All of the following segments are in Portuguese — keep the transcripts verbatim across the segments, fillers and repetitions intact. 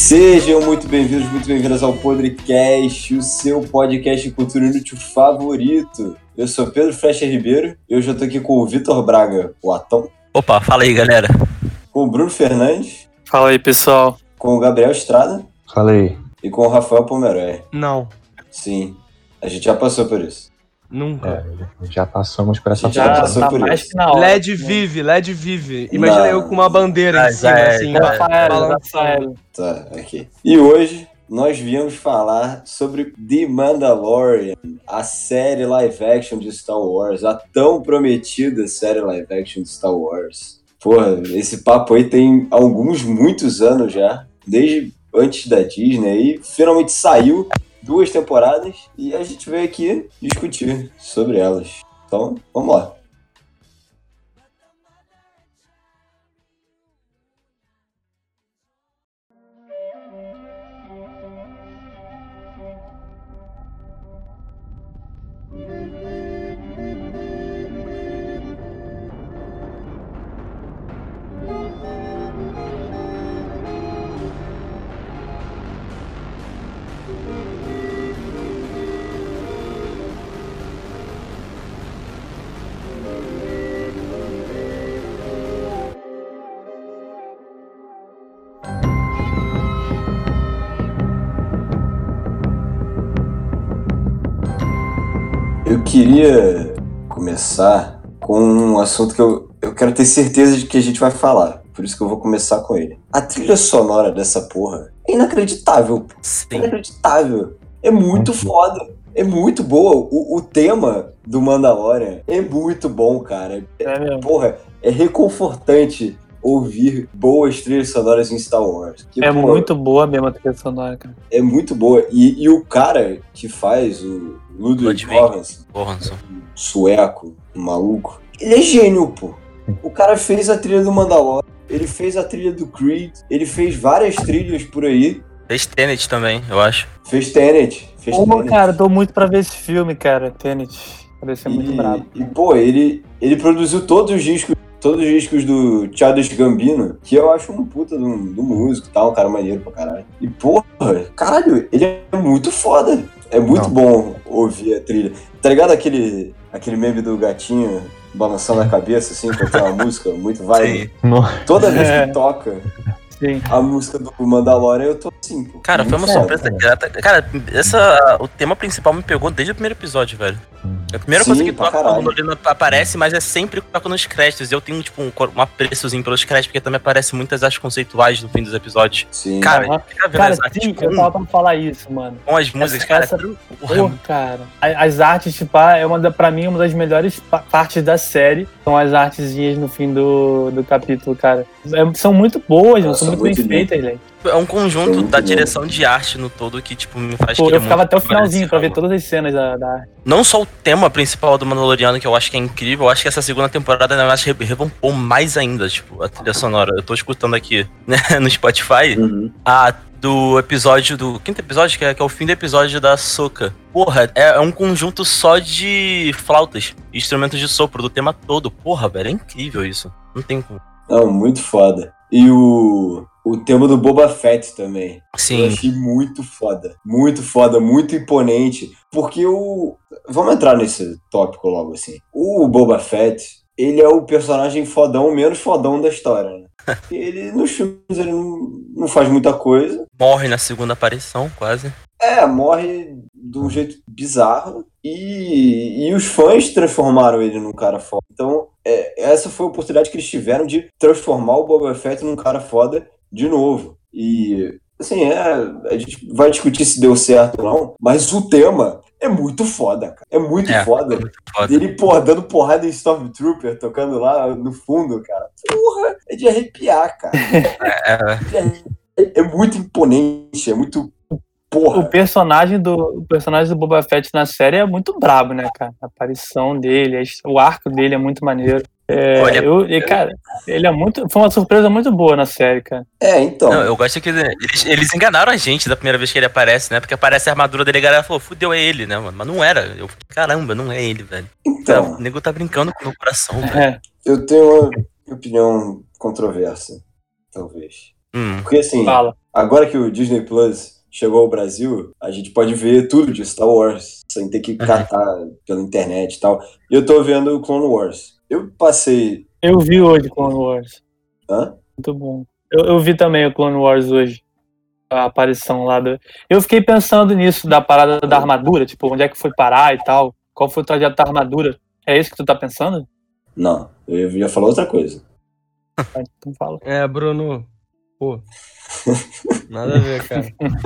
Sejam muito bem-vindos, muito bem-vindas ao Podcast, o seu podcast de cultura inútil favorito. Eu sou Pedro Flecha Ribeiro e hoje eu tô aqui com o Vitor Braga, o Atão. Opa, fala aí, galera. Com o Bruno Fernandes. Fala aí, pessoal. Com o Gabriel Estrada. Fala aí. E com o Rafael Pomeroy. Não. Sim, a gente já passou por isso. Nunca. É, já passamos por essa Já fase. passou tá por mais isso. que na hora. L E D vive, L E D vive. Imagina Não. eu com uma bandeira Ah, em cima, já é, assim, já é. Rafael, balançando. Rafael. Tá, aqui. E hoje nós viemos falar sobre The Mandalorian, a série live action de Star Wars, a tão prometida série live action de Star Wars. Porra, esse papo aí tem alguns, muitos anos já, desde antes da Disney, e finalmente saiu duas temporadas e a gente veio aqui discutir sobre elas. Então, vamos lá. Eu queria começar com um assunto que eu, eu quero ter certeza de que a gente vai falar. Por isso que eu vou começar com ele. A trilha sonora dessa porra é inacreditável. É Sim. inacreditável. É muito foda. É muito boa. O, o tema do Mandalorian é muito bom, cara. É mesmo. Porra, é reconfortante ouvir boas trilhas sonoras em Star Wars. Que, É pô, muito boa mesmo a trilha sonora, cara. É muito boa. E, e o cara que faz o Ludwig Ludwig. Göransson, Johansson. sueco, maluco, ele é gênio, pô. O cara fez a trilha do Mandalorian, ele fez a trilha do Creed, ele fez várias trilhas por aí, Fez Tenet também, eu acho. fez Tenet, fez Pô, Tenet. cara, tô muito pra ver esse filme, cara. Tenet. Parece ser muito e, brabo. e, pô, ele, ele produziu todos os discos, todos os discos do Childish Gambino, que eu acho um puta do, do músico e tal, um cara maneiro pra caralho. E, porra, caralho, ele é muito foda. É muito Não. bom ouvir a trilha. Tá ligado aquele, aquele meme do gatinho balançando a cabeça, assim, com aquela música muito vibe? Sim. No- Toda vez É. que toca Sim. a música do Mandalorian, eu tô assim, pô. Cara, foi uma Muito surpresa foda. grata. Cara, essa, o tema principal me pegou desde o primeiro episódio, velho. É a primeira Sim, coisa que pra toca caralho. quando o Mandaloriano aparece, mas é sempre que toca nos créditos. Eu tenho, tipo, um, um apreçozinho pelos créditos, porque também aparecem muitas artes conceituais no fim dos episódios. Sim. Cara, Aham. fica vendo Cara, as artes sim, com, eu tava pra falar isso, mano. com as músicas, essa- cara. essa- porra, Pô, cara. A- As artes, tipo, ah, é uma da, pra mim, uma das melhores pa- partes da série. São as artezinhas no fim do, do capítulo, cara. É- são muito boas, Nossa, são muito, muito bem lindo. feitas, gente. é um conjunto Muito da bom. direção de arte no todo que, tipo, me faz Pô, querer eu ficava muito até o finalzinho pra ver esse todas as cenas da, da arte. Não só o tema principal do Mandaloriano, que eu acho que é incrível, eu acho que essa segunda temporada ainda mais re- revampou mais ainda, tipo, a trilha sonora. Eu tô escutando aqui, né, no Spotify, Uhum. a do episódio do quinto episódio, que é, que é o fim do episódio da Ahsoka. Porra, é, é um conjunto só de flautas, instrumentos de sopro do tema todo. Porra, velho, é incrível isso. Não tem como. Não, muito foda. E o, o tema do Boba Fett também. Eu Sim, achei muito foda. Muito foda, muito imponente. Porque o... Vamos entrar nesse tópico logo, assim. O Boba Fett, ele é o personagem fodão, menos fodão da história, né? Ele, nos filmes, ele não, não faz muita coisa. morre na segunda aparição, quase. É, morre de um jeito bizarro. E, e os fãs transformaram ele num cara foda. Então, é, essa foi a oportunidade que eles tiveram de transformar o Boba Fett num cara foda de novo. E, assim, é, a gente vai discutir se deu certo ou não, mas o tema é muito foda, cara. É muito É, foda. muito foda. Dele, porra, dando porrada em Stormtrooper, tocando lá no fundo, cara. Porra, é de arrepiar, cara. É, É, é muito imponente, é muito... O Porra. personagem do, o personagem do Boba Fett na série é muito brabo, né, cara? A aparição dele, a his- o arco dele é muito maneiro. É, Olha, eu, e, cara, ele é muito. Foi uma surpresa muito boa na série, cara. É, então. Não, eu gosto que eles, eles enganaram a gente da primeira vez que ele aparece, né? Porque aparece a armadura dele e a galera falou, fudeu, é ele, né, mano? Mas não era. Eu fiquei, caramba, não é ele, velho. Então, O nego tá brincando com o meu coração, velho. É. eu tenho uma opinião controversa, talvez. Hum. Porque assim, Fala. agora que o Disney Plus chegou ao Brasil, a gente pode ver tudo de Star Wars, sem ter que catar pela internet e tal. E eu tô vendo o Clone Wars. Eu passei... Eu vi hoje Clone Wars. Hã? Muito bom. Eu, eu vi também o Clone Wars hoje. A aparição lá do... Eu fiquei pensando nisso, da parada da armadura, tipo, onde é que foi parar e tal. Qual foi o trajeto da armadura? É isso que tu tá pensando? Não, eu ia falar outra coisa. Então fala. É, Bruno. Pô. Nada a ver, cara.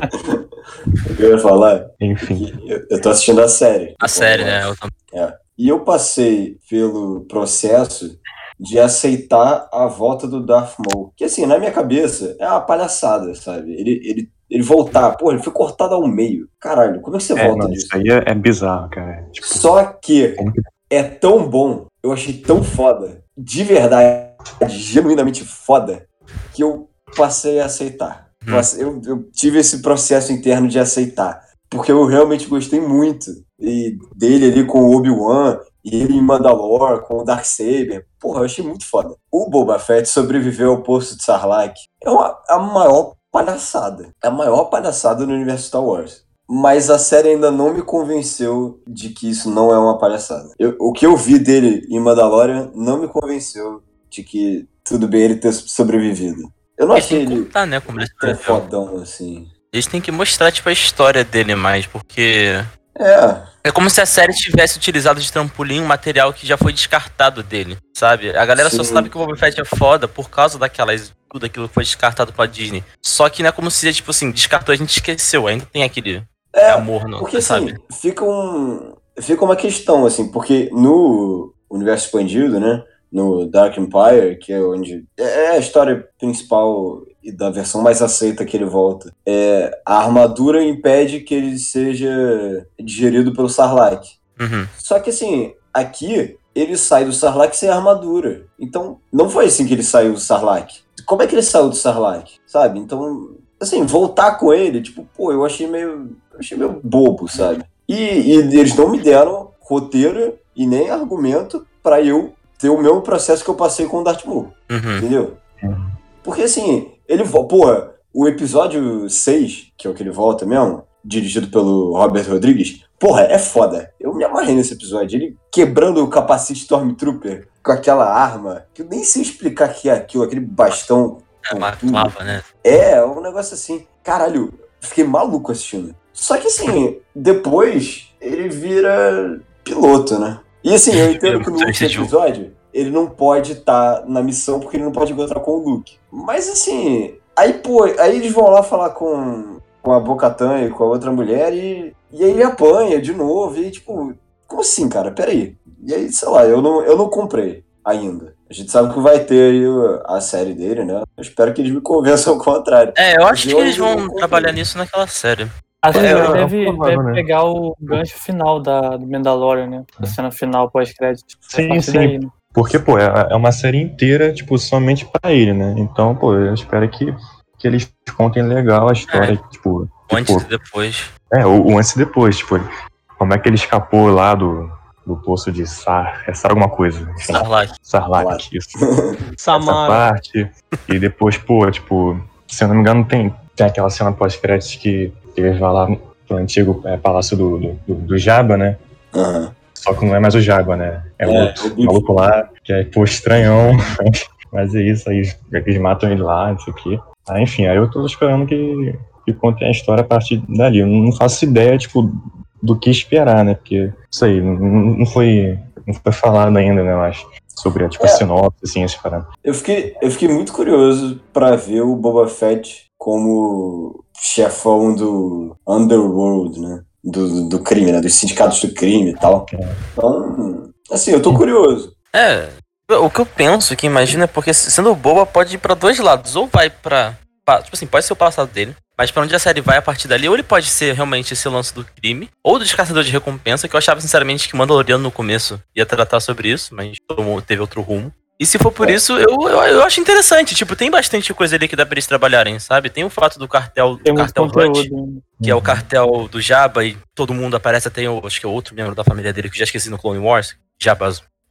O que eu ia falar Enfim. é que eu, eu tô assistindo a série. A série, né? Eu também. É. E eu passei pelo processo de aceitar a volta do Darth Maul. Que assim, na minha cabeça, é uma palhaçada, sabe? Ele, ele, ele voltar, pô, ele foi cortado ao meio. Caralho, como é que você É, volta não, disso? isso aí é, é bizarro, cara. Tipo, Só que como que- é tão bom, eu achei tão foda, de verdade, genuinamente foda, que eu passei a aceitar. Hum. Passei- Eu, eu tive esse processo interno de aceitar, porque eu realmente gostei muito e dele ali com o Obi-Wan, e ele em Mandalore, com o Darksaber. Porra, eu achei muito foda. O Boba Fett sobreviveu ao Poço de Sarlacc. É uma, a maior palhaçada. É a maior palhaçada no universo Star Wars. Mas a série ainda não me convenceu de que isso não é uma palhaçada. Eu- o que eu vi dele em Mandalorian não me convenceu de que tudo bem ele ter sobrevivido. Eu não Eles achei têm que ele contar, né? Como ele tão escreveu. fodão assim. Eles têm que mostrar, tipo, a história dele mais, porque... É, É como se a série tivesse utilizado de trampolim um material que já foi descartado dele, sabe? A galera só Sim. sabe que o Boba Fett é foda por causa daquelas... Tudo aquilo que foi descartado pela Disney. Só que não é como se, tipo assim, descartou, a gente esqueceu. Ainda tem aquele É, amor, não, porque sabe? assim, fica, um, fica uma questão, assim, porque no universo expandido, né, no Dark Empire, que é onde é a história principal e da versão mais aceita que ele volta, é, a armadura impede que ele seja digerido pelo Sarlacc. Uhum. Só que assim, aqui ele sai do Sarlacc sem armadura. Então, não foi assim que ele saiu do Sarlacc. Como é que ele saiu do Sarlacc, sabe? Então, assim, voltar com ele, tipo, pô, eu achei meio, eu achei meio bobo, sabe? E, e eles não me deram roteiro e nem argumento pra eu ter o mesmo processo que eu passei com o Darth Maul, Uhum. entendeu? Uhum. Porque assim, ele volta, porra, o episódio seis, que é o que ele volta mesmo, dirigido pelo Robert Rodrigues, porra, é foda. Eu me amarrei nesse episódio. Ele quebrando o capacete Stormtrooper com aquela arma, que eu nem sei explicar o que é aquilo, aquele bastão. É uma pontudo. clava, né? É, um negócio assim. Caralho, fiquei maluco assistindo. Só que assim, depois ele vira piloto, né? E assim, eu entendo que no último episódio ele não pode estar na missão porque ele não pode encontrar com o Luke. Mas assim, aí pô, aí eles vão lá falar com, com a Bo-Katan e com a outra mulher e, e aí ele apanha de novo. E aí, tipo, como assim, cara? Peraí. E aí, sei lá, eu não, eu não comprei ainda. A gente sabe que vai ter aí a série dele, né? Eu espero que eles me convençam ao contrário. É, eu acho Eu que eles ainda não vão comprei. trabalhar nisso naquela série. Acho que É, ele é deve, provável, deve né? pegar o gancho final da, do Mandalorian, né? A cena final pós-crédito. Sim, A partir sim. daí, né? Porque, pô, é é uma série inteira, tipo, somente pra ele, né? Então, pô, eu espero que, que eles contem legal a história, tipo, Antes tipo, e depois. é, o, o antes e depois, tipo, como é que ele escapou lá do, do poço de Sar, é Sar alguma coisa, enfim, Sarlacc. Sarlacc, isso. Essa Samara. parte, e depois, pô, tipo, se eu não me engano, tem, tem aquela cena pós-créditos que eles vão lá pro antigo é, palácio do, do, do, do Jabba, né? Aham. Só que não é mais o Jabba, né? É, É, outro o Biff. maluco lá, que é, pô, estranhão. Mas é isso, aí eles matam ele lá, não sei o quê. Ah, enfim, aí eu tô esperando que, que contem a história a partir dali. Eu não faço ideia, tipo, do que esperar, né? Porque, isso aí, não, não, foi, não foi falado ainda, né, eu acho. Sobre, tipo, É. a sinopse, assim, esse parada. Eu fiquei, eu fiquei muito curioso pra ver o Boba Fett como chefão do Underworld, né? Do, do, do crime, né? Dos sindicatos do crime e tal. Então, assim, eu tô curioso. É, o que eu penso, que imagina, é porque sendo o Boba pode ir pra dois lados. Ou vai pra, pra... Tipo assim, pode ser o passado dele. Mas pra onde a série vai a partir dali, ou ele pode ser realmente esse lance do crime, ou do caçador de recompensa, que eu achava sinceramente que Mandaloriano no começo ia tratar sobre isso, mas tomou, teve outro rumo. E se for por É. isso, eu, eu, eu acho interessante. Tipo, tem bastante coisa ali que dá pra eles trabalharem, sabe? Tem o fato do cartel, Tem do muito cartel Hutt, conteúdo. né? que é o cartel do Jabba, e todo mundo aparece, até o, acho que é outro membro da família dele, que eu já esqueci no Clone Wars, Jabba's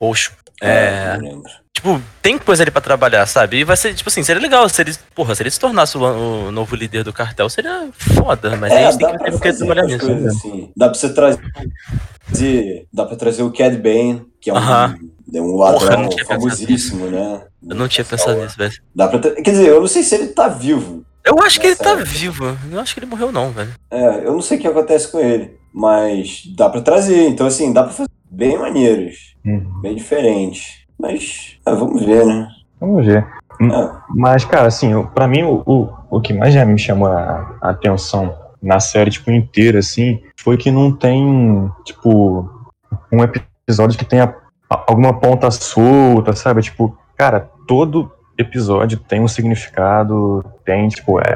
roxo. Ah, É. não lembro. Tipo, tem coisa ali pra trabalhar, sabe? E vai ser, tipo assim, seria legal se ele, porra, se ele se tornasse o, o novo líder do cartel, seria foda, mas aí É, você tem dá que pra ter que fazer trabalhar as nisso. coisas assim. Dá pra você trazer. Dá pra trazer o Cad Bane, que é um, Aham. é um Porra, eu ladrão não tinha famosíssimo, né? Eu não tinha pensado nisso, velho. Dá pra tra- Quer dizer, eu não sei se ele tá vivo. Eu acho que ele Nessa tá época. vivo. Eu não acho que ele morreu, não, velho. É, eu não sei o que acontece com ele, mas dá pra trazer. Então, assim, dá pra fazer bem maneiros, Uhum. bem diferentes. Mas, ah, vamos ver, né? Vamos ver. Ah, Mas, cara, assim, eu- pra mim, o, o, o que mais já me chamou a, a atenção na série, tipo, inteira, assim, foi que não tem, tipo, um episódio que tenha a- alguma ponta solta, sabe? Tipo, cara, todo episódio tem um significado, tem, tipo, é,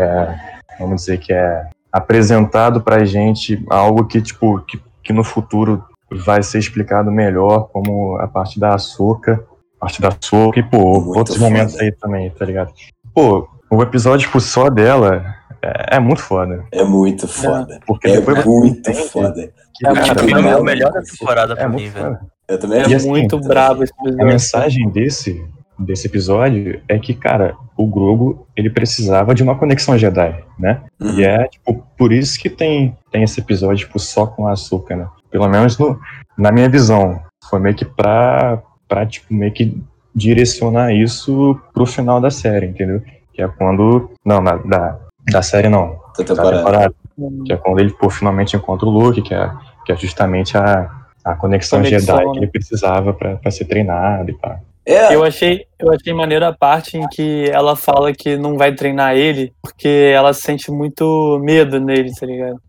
é vamos dizer que é apresentado pra gente algo que, tipo, que, que no futuro vai ser explicado melhor, como a parte da Ahsoka, a parte da Ahsoka e, pô, Muito outros foda. momentos aí também, tá ligado? Pô, o episódio, tipo, só dela é, é muito foda, é muito foda. porque É depois você muito entende foda. que, É O cara, filme é maluco, o melhor da assim. temporada é pra muito mim, velho. foda. Eu também É E acho assim, muito muito brabo esse A episódio. mensagem desse, desse episódio é que, cara, o Grogu, ele precisava de uma conexão Jedi, né? Uhum. E é, tipo, por isso que tem, tem esse episódio, tipo, só com a Ahsoka, né? Pelo menos no, na minha visão. Foi meio que pra, pra, tipo, meio que direcionar isso pro final da série, entendeu? Que é quando... Não, na, da, da série não. Tá Da temporada. temporada. Que é quando ele, pô, finalmente encontra o Luke, que é, que é justamente a, a conexão, Conexão, Jedi que né? ele precisava pra, pra ser treinado e pá. É, Eu achei, eu achei maneiro a parte em que ela fala que não vai treinar ele porque ela sente muito medo nele, tá ligado?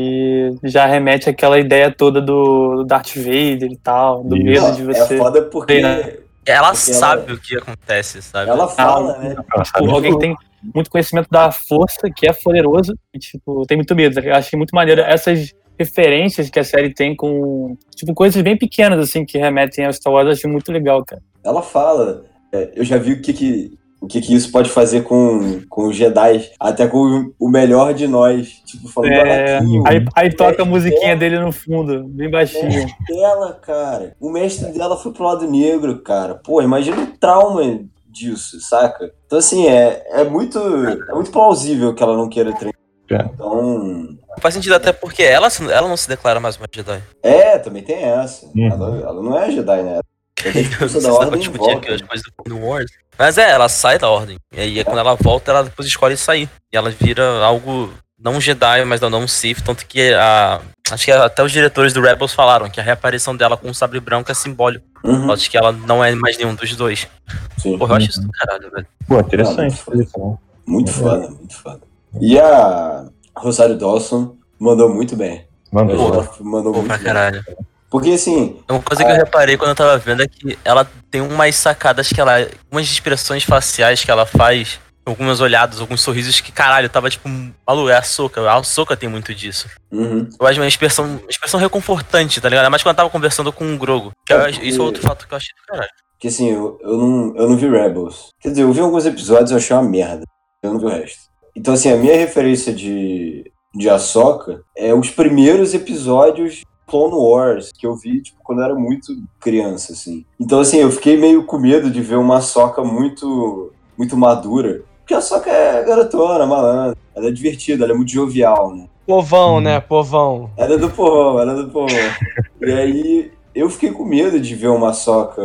Aí já remete àquela ideia toda do, do Darth Vader e tal, do Isso. medo não, de é você. foda porque treinar. Ela Porque sabe ela- o que acontece, sabe? ela fala, né? Ela sabe Tipo, alguém que tudo. tem muito conhecimento da força, que é poderoso, e, tipo, tem muito medo. Eu achei muito maneiro essas referências que a série tem com, tipo, coisas bem pequenas, assim, que remetem ao Star Wars. Eu achei muito legal, cara. Ela fala. É, eu já vi o que que, o que que isso pode fazer com, com os Jedi, até com o, o melhor de nós. Tipo, falando do É, Anakin, aí, aí o toca a mestre musiquinha dela, dele no fundo, bem o baixinho. mestre dela, cara. O mestre dela foi pro lado negro, cara. Pô, imagina o trauma disso, saca? Então, assim, é, é, muito, é muito plausível que ela não queira treinar. É. Então, Faz sentido até porque ela, ela não se declara mais uma Jedi. é, também tem essa. Uhum. Ela, ela não é Jedi, né? Ela é Eu não expulsa sei da se dá pra ordem e discutir aqui volta. as coisas do Clone Wars. Mas é, ela sai da ordem. E aí quando ela volta, ela depois escolhe sair. E ela vira algo, não Jedi, mas não, não um Sith. Tanto que a, acho que até os diretores do Rebels falaram que a reaparição dela com o sabre branco é simbólico. Uhum, Acho que ela não é mais nenhum dos dois. sim. Porra, eu acho isso do caralho, velho. Pô, interessante. Não, muito isso, né? Muito É. foda, muito foda. E a Rosário Dawson mandou muito bem. Eu acho que Mandou. ela mandou Pô, muito pra bem. caralho. Porque assim, Uma coisa que eu reparei quando eu tava vendo é que ela tem umas sacadas que ela. Umas expressões faciais que ela faz, algumas olhadas, alguns sorrisos que, caralho, tava tipo. Malu, é a Ahsoka. A Ahsoka tem muito disso. uhum, Eu acho uma expressão, uma expressão reconfortante, tá ligado? Mas quando eu tava conversando com o Grogo. Que eu É, acho- porque- Isso é outro fato que eu achei do caralho. porque assim, eu, eu, não, eu não vi Rebels. Quer dizer, eu vi alguns episódios e eu achei uma merda. Eu não vi o resto. Então assim, a minha referência de, de Ahsoka é os primeiros episódios de Clone Wars, que eu vi, tipo, quando eu era muito criança, assim. Então assim, eu fiquei meio com medo de ver uma Ahsoka muito, muito madura. Porque a Ahsoka é garotona, malandra. Ela é divertida, ela é muito jovial, né? Povão, né? Povão. Ela é do povão, ela é do povão. E aí eu fiquei com medo de ver uma Ahsoka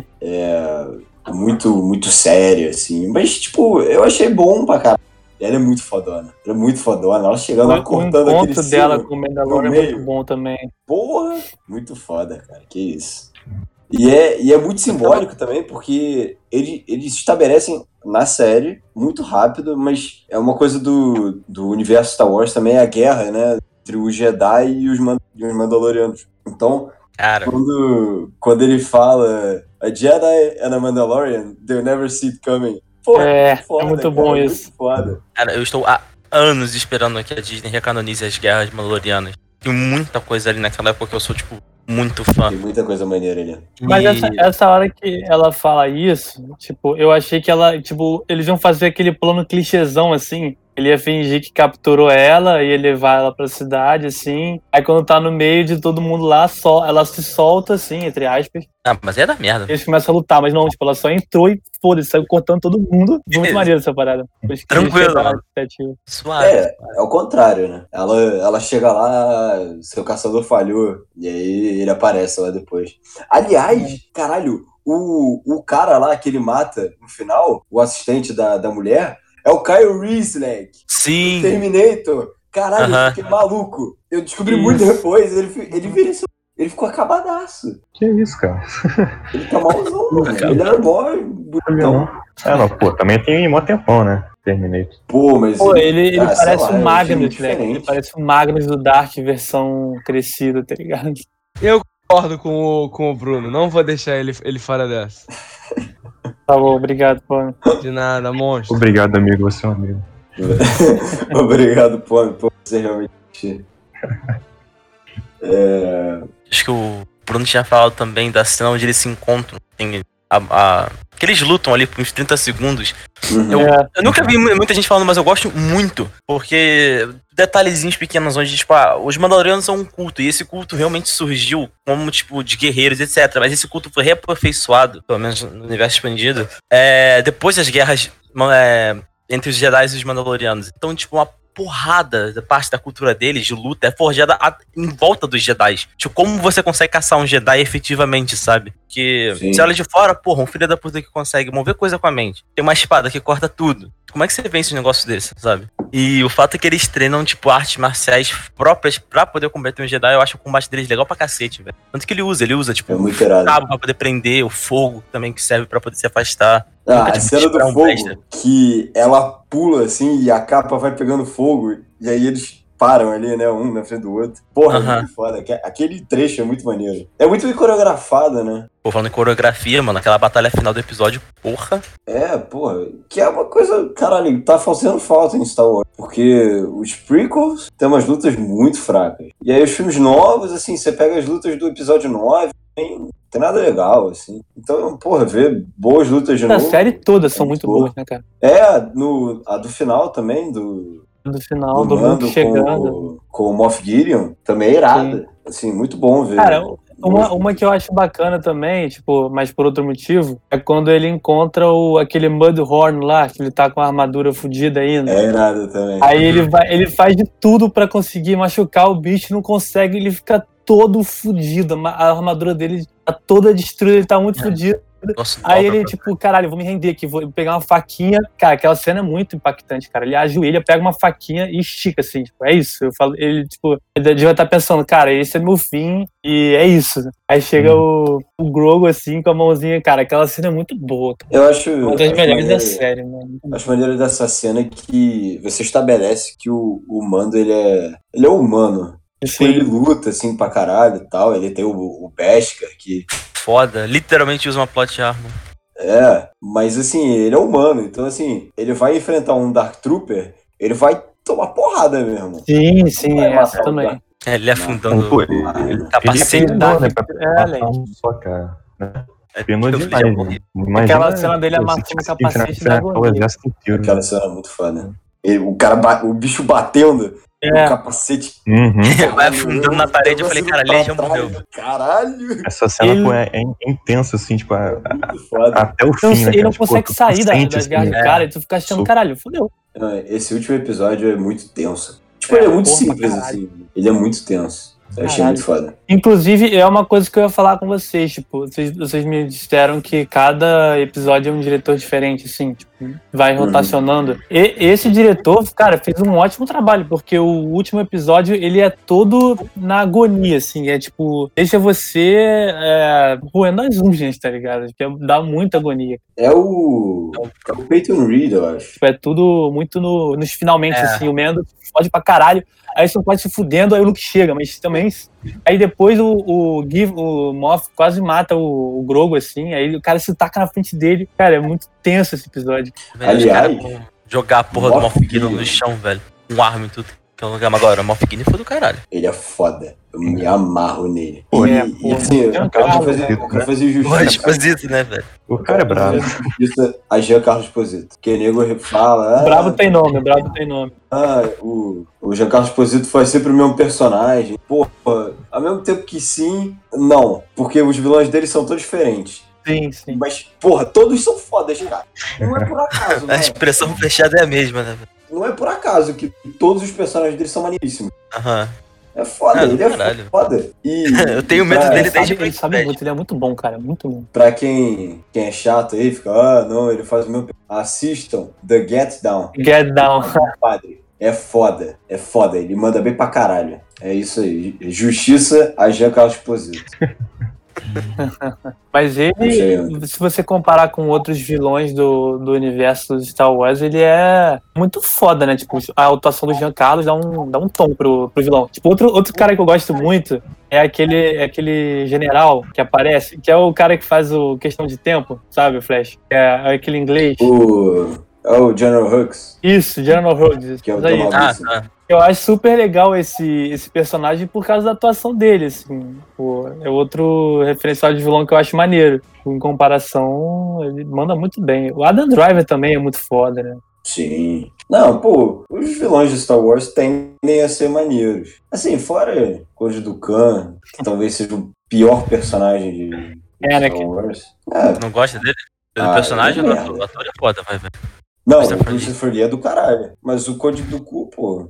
é, muito, muito séria, assim. Mas, tipo, eu achei bom pra caralho. Ela é muito fodona. Ela é muito fodona. Ela chegando lá O, o cortando aquele encontro dela sino. com o Mandalorian no é muito meio. bom também. Porra! Muito foda, cara. Que isso. E é, e é muito simbólico também, porque ele, eles estabelecem na série muito rápido, mas é uma coisa do, do universo Star Wars também, é a guerra, né? Entre os Jedi e os, Man- e os Mandalorianos. Então, Cara, quando, quando ele fala a Jedi and a Mandalorian, they'll never see it coming. Pô, É, foda, é muito cara, bom é isso. Muito foda. cara, eu estou há anos esperando que a Disney recanonize as guerras mandalorianas. Tem muita coisa ali naquela época que eu sou, tipo, muito fã. Tem muita coisa maneira ali. Mas E- essa, essa hora que ela fala isso, tipo, eu achei que ela, tipo, eles iam fazer aquele plano clichêzão assim, Ele ia fingir que capturou ela, ia levar ela pra cidade, assim. Aí quando tá no meio de todo mundo lá, só, ela se solta, assim, entre aspas. Ah, mas é da merda. Eles começam a lutar, mas não, tipo, ela só entrou e foda-se, saiu cortando todo mundo. Muito maneiro essa parada. Tranquilo, mano. Suave. É, é o contrário, né? Ela, ela chega lá, seu caçador falhou, e aí ele aparece lá depois. Aliás, caralho, o, o cara lá que ele mata no final, o assistente da, da mulher, é o Kyle Reese, moleque. Sim. Terminator. Caralho, Aham. eu fiquei maluco. Eu descobri Isso. muito depois, ele, fi- ele envelheceu. Ele ficou acabadaço. Que isso, cara? Ele tá malzão, mano. Ele era mó bonitão. É, não, pô, também tem mó tempão, né? Terminei. Pô, mas Pô, ele, ele ah, sei parece lá, o eu Magnus, achei né? diferente. Ele parece o Magnus do Dark versão crescida, tá ligado? Concordo com o, com o Bruno, não vou deixar ele, ele fora dessa. Tá bom, obrigado, pô. De nada, monstro. Obrigado, amigo, você é um amigo. Obrigado, Pô, por você realmente. É... Acho que o Bruno tinha falado também da cena onde eles se encontram. Tem a, a... que eles lutam ali por uns trinta segundos. Uhum. Eu, É. eu nunca vi muita gente falando, mas eu gosto muito. Porque detalhezinhos pequenos onde, tipo, ah, os Mandalorianos são um culto. E esse culto realmente surgiu como, tipo, de guerreiros, etcétera. Mas esse culto foi reaperfeiçoado, pelo menos no universo expandido, é, depois das guerras é, entre os Jedi e os Mandalorianos. Então, tipo, uma porrada da parte da cultura deles, de luta, é forjada a- em volta dos Jedi. Tipo, como você consegue caçar um Jedi efetivamente, sabe? Porque Sim. você olha de fora, porra, um filho da puta que consegue mover coisa com a mente. Tem uma espada que corta tudo. Como é que você vence um negócio desse, sabe? E o fato é que eles treinam, tipo, artes marciais próprias pra poder combater um Jedi, eu acho o combate deles legal pra cacete, velho. Tanto que ele usa, ele usa, tipo, É muito irado. cabo pra poder prender, o fogo também que serve pra poder se afastar. Ah, Nunca, a tipo, cena do disparar um fogo, besta. que ela pula assim e a capa vai pegando fogo, e aí eles param ali, né? Um na frente do outro. Porra, Aham. é muito foda. Aque- Aquele trecho é muito maneiro. É muito bem coreografado, né? Pô, falando em coreografia, mano, aquela batalha final do episódio, porra. É, porra, que é uma coisa, caralho, tá fazendo falta em Star Wars. Porque os prequels tem umas lutas muito fracas. E aí os filmes novos, assim, você pega as lutas do episódio nove, não tem nada legal, assim. Então, porra, ver boas lutas de A novo. série todas são é muito boa. boas, né, cara? É, no, a do final também, do, Do final, do, do mundo Mando chegando. com, com o Moff Gideon, também é irada. Assim, muito bom ver. Cara, uma, uma que eu acho bacana também, tipo, mas por outro motivo, é quando ele encontra o, aquele Mudhorn lá, que ele tá com a armadura fodida ainda. É irada também. Aí ele, vai, ele faz de tudo pra conseguir machucar o bicho, não consegue, ele fica todo fudido. A armadura dele tá toda destruída, ele tá muito É. fudido. Nossa, Aí dobra, ele, tipo, caralho, vou me render aqui, vou pegar uma faquinha. Cara, aquela cena é muito impactante, cara. Ele ajoelha, pega uma faquinha e estica, assim, tipo, é isso. Eu falo, ele, tipo, ele devia estar pensando, cara, esse é meu fim e é isso. Aí chega o, o Grogu, assim, com a mãozinha, cara, aquela cena é muito boa, cara. Eu acho. Uma das acho melhores da maneiro- série, mano. Acho maneiro dessa cena que você estabelece que o, o Mando, ele é, ele é humano. Tipo, ele Sim, luta, assim, pra caralho e tal. Ele tem o, o Beskar, que foda. Literalmente usa uma plot armor. é, mas assim, ele é humano. Então, assim, ele vai enfrentar um Dark Trooper, ele vai tomar porrada mesmo. sim, sim, Vai essa matar o também. Dark- É, ele afundando Pô, o ele, ele capacete. treinou, né, pra É, matar Leite. um só, cara. É, Treinou eu demais, vejo- né? Imagina, Aquela cena dele pô, se amassando tivesse o que capacete enfrentar da o agonia. exército inteiro, né? Aquela cena é muito foda. Ele- o cara, ba- o bicho batendo, É. o capacete. Uhum. Vai afundando na parede, eu falei, cara, ali já morreu. Caralho! Essa cena, Ele- pô, é, é intensa, assim, tipo, a- a- Muito foda. até o fim, Não, né, ele cara? não Tipo, consegue tu sair da- sente, das assim, garras do é. cara, e tu fica achando, Sou- caralho, fodeu. Não, esse último episódio é muito tenso. Tipo, É, ele é muito porra, pra simples, caralho. assim. Ele é muito tenso. Eu achei Caralho. muito foda. Inclusive, é uma coisa que eu ia falar com vocês, tipo, vocês, vocês me disseram que cada episódio é um diretor diferente, assim, tipo, vai Uhum. rotacionando. E esse diretor, cara, fez um ótimo trabalho, porque o último episódio, ele é todo na agonia, assim, é tipo, deixa você é, roendo as unhas, tá ligado? Que dá muita agonia. É o. É o Peyton Reed, eu acho. Tipo, é tudo muito no- nos finalmente, É. assim, o Mendo fode pra caralho, aí você pode se fudendo, aí o Luke chega, mas também... Aí depois o, o, Gui- o Moff quase mata o, o Grogu, assim, aí o cara se taca na frente dele. Cara, é muito tenso esse episódio. Velho, os Aliás, caras vão jogar a porra do Moff Moff Gideon Gideon. no chão, velho. Um arma e tudo. Agora, o Moff Gideon foi do caralho. Ele é foda. Eu me amarro nele. Pô, e, é, e porra. assim, eu É um quero cara fazer, eu quero fazer Porra, justiça. Exposito, né, velho? O cara é bravo. Justiça a Giancarlo Esposito. Que nego fala. Ah, Brabo tem nome, Brabo tem nome. Ah, o, o Giancarlo Esposito foi sempre o mesmo personagem. Porra, ao mesmo tempo que sim, não. Porque os vilões dele são todos diferentes. Sim, sim. Mas, porra, todos são fodas, cara. Não é por acaso, A né? expressão fechada é a mesma, né, velho? Não é por acaso que todos os personagens dele são maneiríssimos. Aham. É foda, Ah, ele é caralho. foda. E, Eu tenho medo pra, dele Ele desde sabe, ele sabe Breaking muito, ele é muito bom, cara. Muito bom. Pra quem, quem é chato aí, fica, ah, não, ele faz o meu. Assistam The Get Down. Get down. Padre. É foda, é foda. Ele manda bem pra caralho. É isso aí. Justiça a Giancarlo Esposito. Mas ele, Achei. se você comparar com outros vilões do, do universo do Star Wars, ele é muito foda, né? Tipo, a atuação do Giancarlo dá um, dá um tom pro, pro vilão. Tipo, outro, outro cara que eu gosto muito é aquele, é aquele general que aparece, que é o cara que faz o Questão de Tempo, sabe, o Flash? É, é aquele inglês. O, é o General Hux, Isso, General Rhodes. que é o Isso aí. Tom Ah, Robinson. tá. Eu acho super legal esse, esse personagem por causa da atuação dele, assim. Pô, é outro referencial de vilão que eu acho maneiro. Em comparação, ele manda muito bem. O Adam Driver também é muito foda, né? Sim. Não, pô, os vilões de Star Wars tendem a ser maneiros. Assim, fora Conde do Khan, que talvez seja o pior personagem de, de É, né, Star que- Wars. É, Não gosta dele? Do Ah, personagem ele ou é do merda. ator? O ator é foda, vai ver. não, Christopher o Lee. Christopher Lee é do caralho. Mas o Conde do Cu, pô,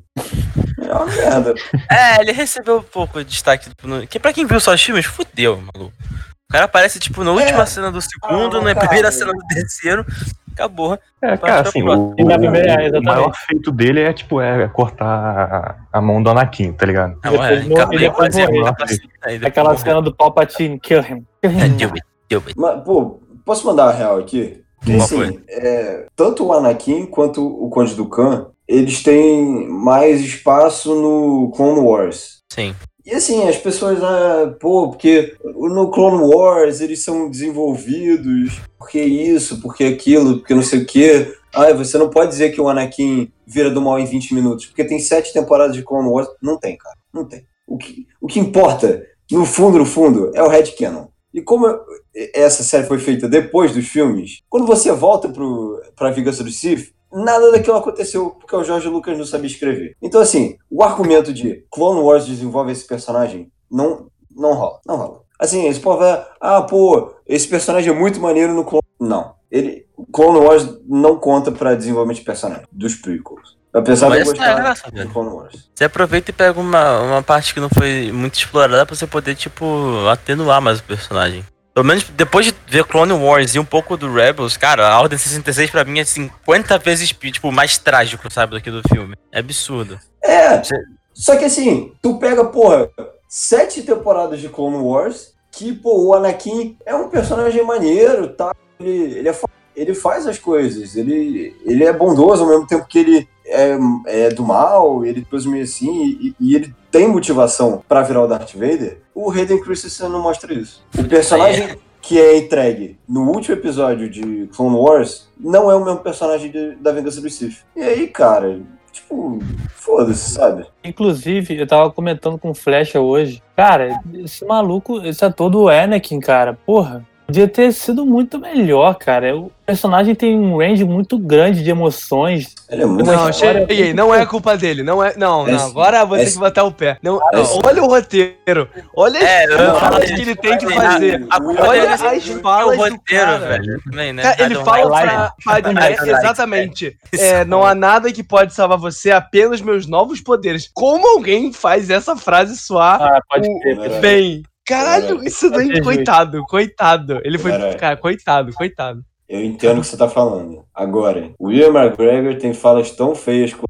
é uma merda. É, ele recebeu um pouco de destaque. Tipo, no... que pra quem viu só os filmes, fudeu, maluco. O cara aparece, tipo, na última É. cena do segundo, Ah, na cara. primeira cena do terceiro. Acabou. É, Pode cara, ficar assim, pro o, E na o- primeira, é, o exatamente. maior feito dele é, tipo, é cortar a, a mão do Anakin, tá ligado? Não, é, Depois morre- acabei e depois de fazer morrer. uma assim, aí depois Aquela morreu. cena do Palpatine, kill him. Kill É, him. do it, do it. Mas, pô, posso mandar a real aqui? Porque, Qual assim, é, tanto o Anakin quanto o Conde do Khan, eles têm mais espaço no Clone Wars. Sim. E assim, as pessoas, ah, pô, porque no Clone Wars eles são desenvolvidos, porque isso, porque aquilo, porque não sei o quê. Ah, você não pode dizer que o Anakin vira do mal em vinte minutos, porque tem sete temporadas de Clone Wars. Não tem, cara, não tem. O que, o que importa, no fundo, no fundo, é o headcanon. E como essa série foi feita depois dos filmes, quando você volta pro, pra Vingança do Sith, nada daquilo aconteceu porque o George Lucas não sabia escrever. Então, assim, o argumento de Clone Wars desenvolve esse personagem não, não rola, não rola. Assim, esse povo vai, ah, pô, esse personagem é muito maneiro no Clone Wars. Não, ele, Clone Wars não conta pra desenvolvimento de personagem, dos prequels. Apesar de eu Mas essa é a gostar graça, do velho. Clone Wars. Você aproveita e pega uma, uma parte que não foi muito explorada pra você poder, tipo, atenuar mais o personagem. Pelo menos depois de ver Clone Wars e um pouco do Rebels, cara, a Ordem sessenta e seis pra mim é cinquenta vezes, tipo, mais trágico, sabe, do que do filme. É absurdo. É, Você- só que assim, tu pega, porra, sete temporadas de Clone Wars, que, pô, o Anakin é um personagem maneiro, tá? Ele, ele, é, fa- ele faz as coisas, ele, ele é bondoso ao mesmo tempo que ele é, é do mal, ele depois meio assim, e, e ele tem motivação pra virar o Darth Vader. O Hayden Christensen não mostra isso. O personagem que é entregue no último episódio de Clone Wars não é o mesmo personagem de- da Vingança do Sith. E aí, cara, tipo, foda-se, sabe? Inclusive, eu tava comentando com o Flecha hoje. Cara, esse maluco, esse ator do Anakin, cara, porra, podia ter sido muito melhor, cara. O personagem tem um range muito grande de emoções. Ele é muito Uma Não, história cheguei, não é culpa dele, não é, não, É não, sim, agora eu vou é ter que sim. botar o pé. Não, É não, sim. olha o roteiro, olha É, as eu falas falei que isso, ele tem que falei, fazer. A culpa Olha dele as é falas o do roteiro, cara. velho. Também, né? Cara, I ele don't fala like like pra Padmé, I don't like exatamente, é, não há nada que pode salvar você, apenas meus novos poderes. Como alguém faz essa frase soar Ah, pode o- crer. Caralho. bem? Caralho, Caralho. isso daí, Pode ser coitado, coitado. Ele foi, Caralho. cara, coitado, coitado. Eu entendo o que você tá falando. Agora, o Ian McGregor tem falas tão feias com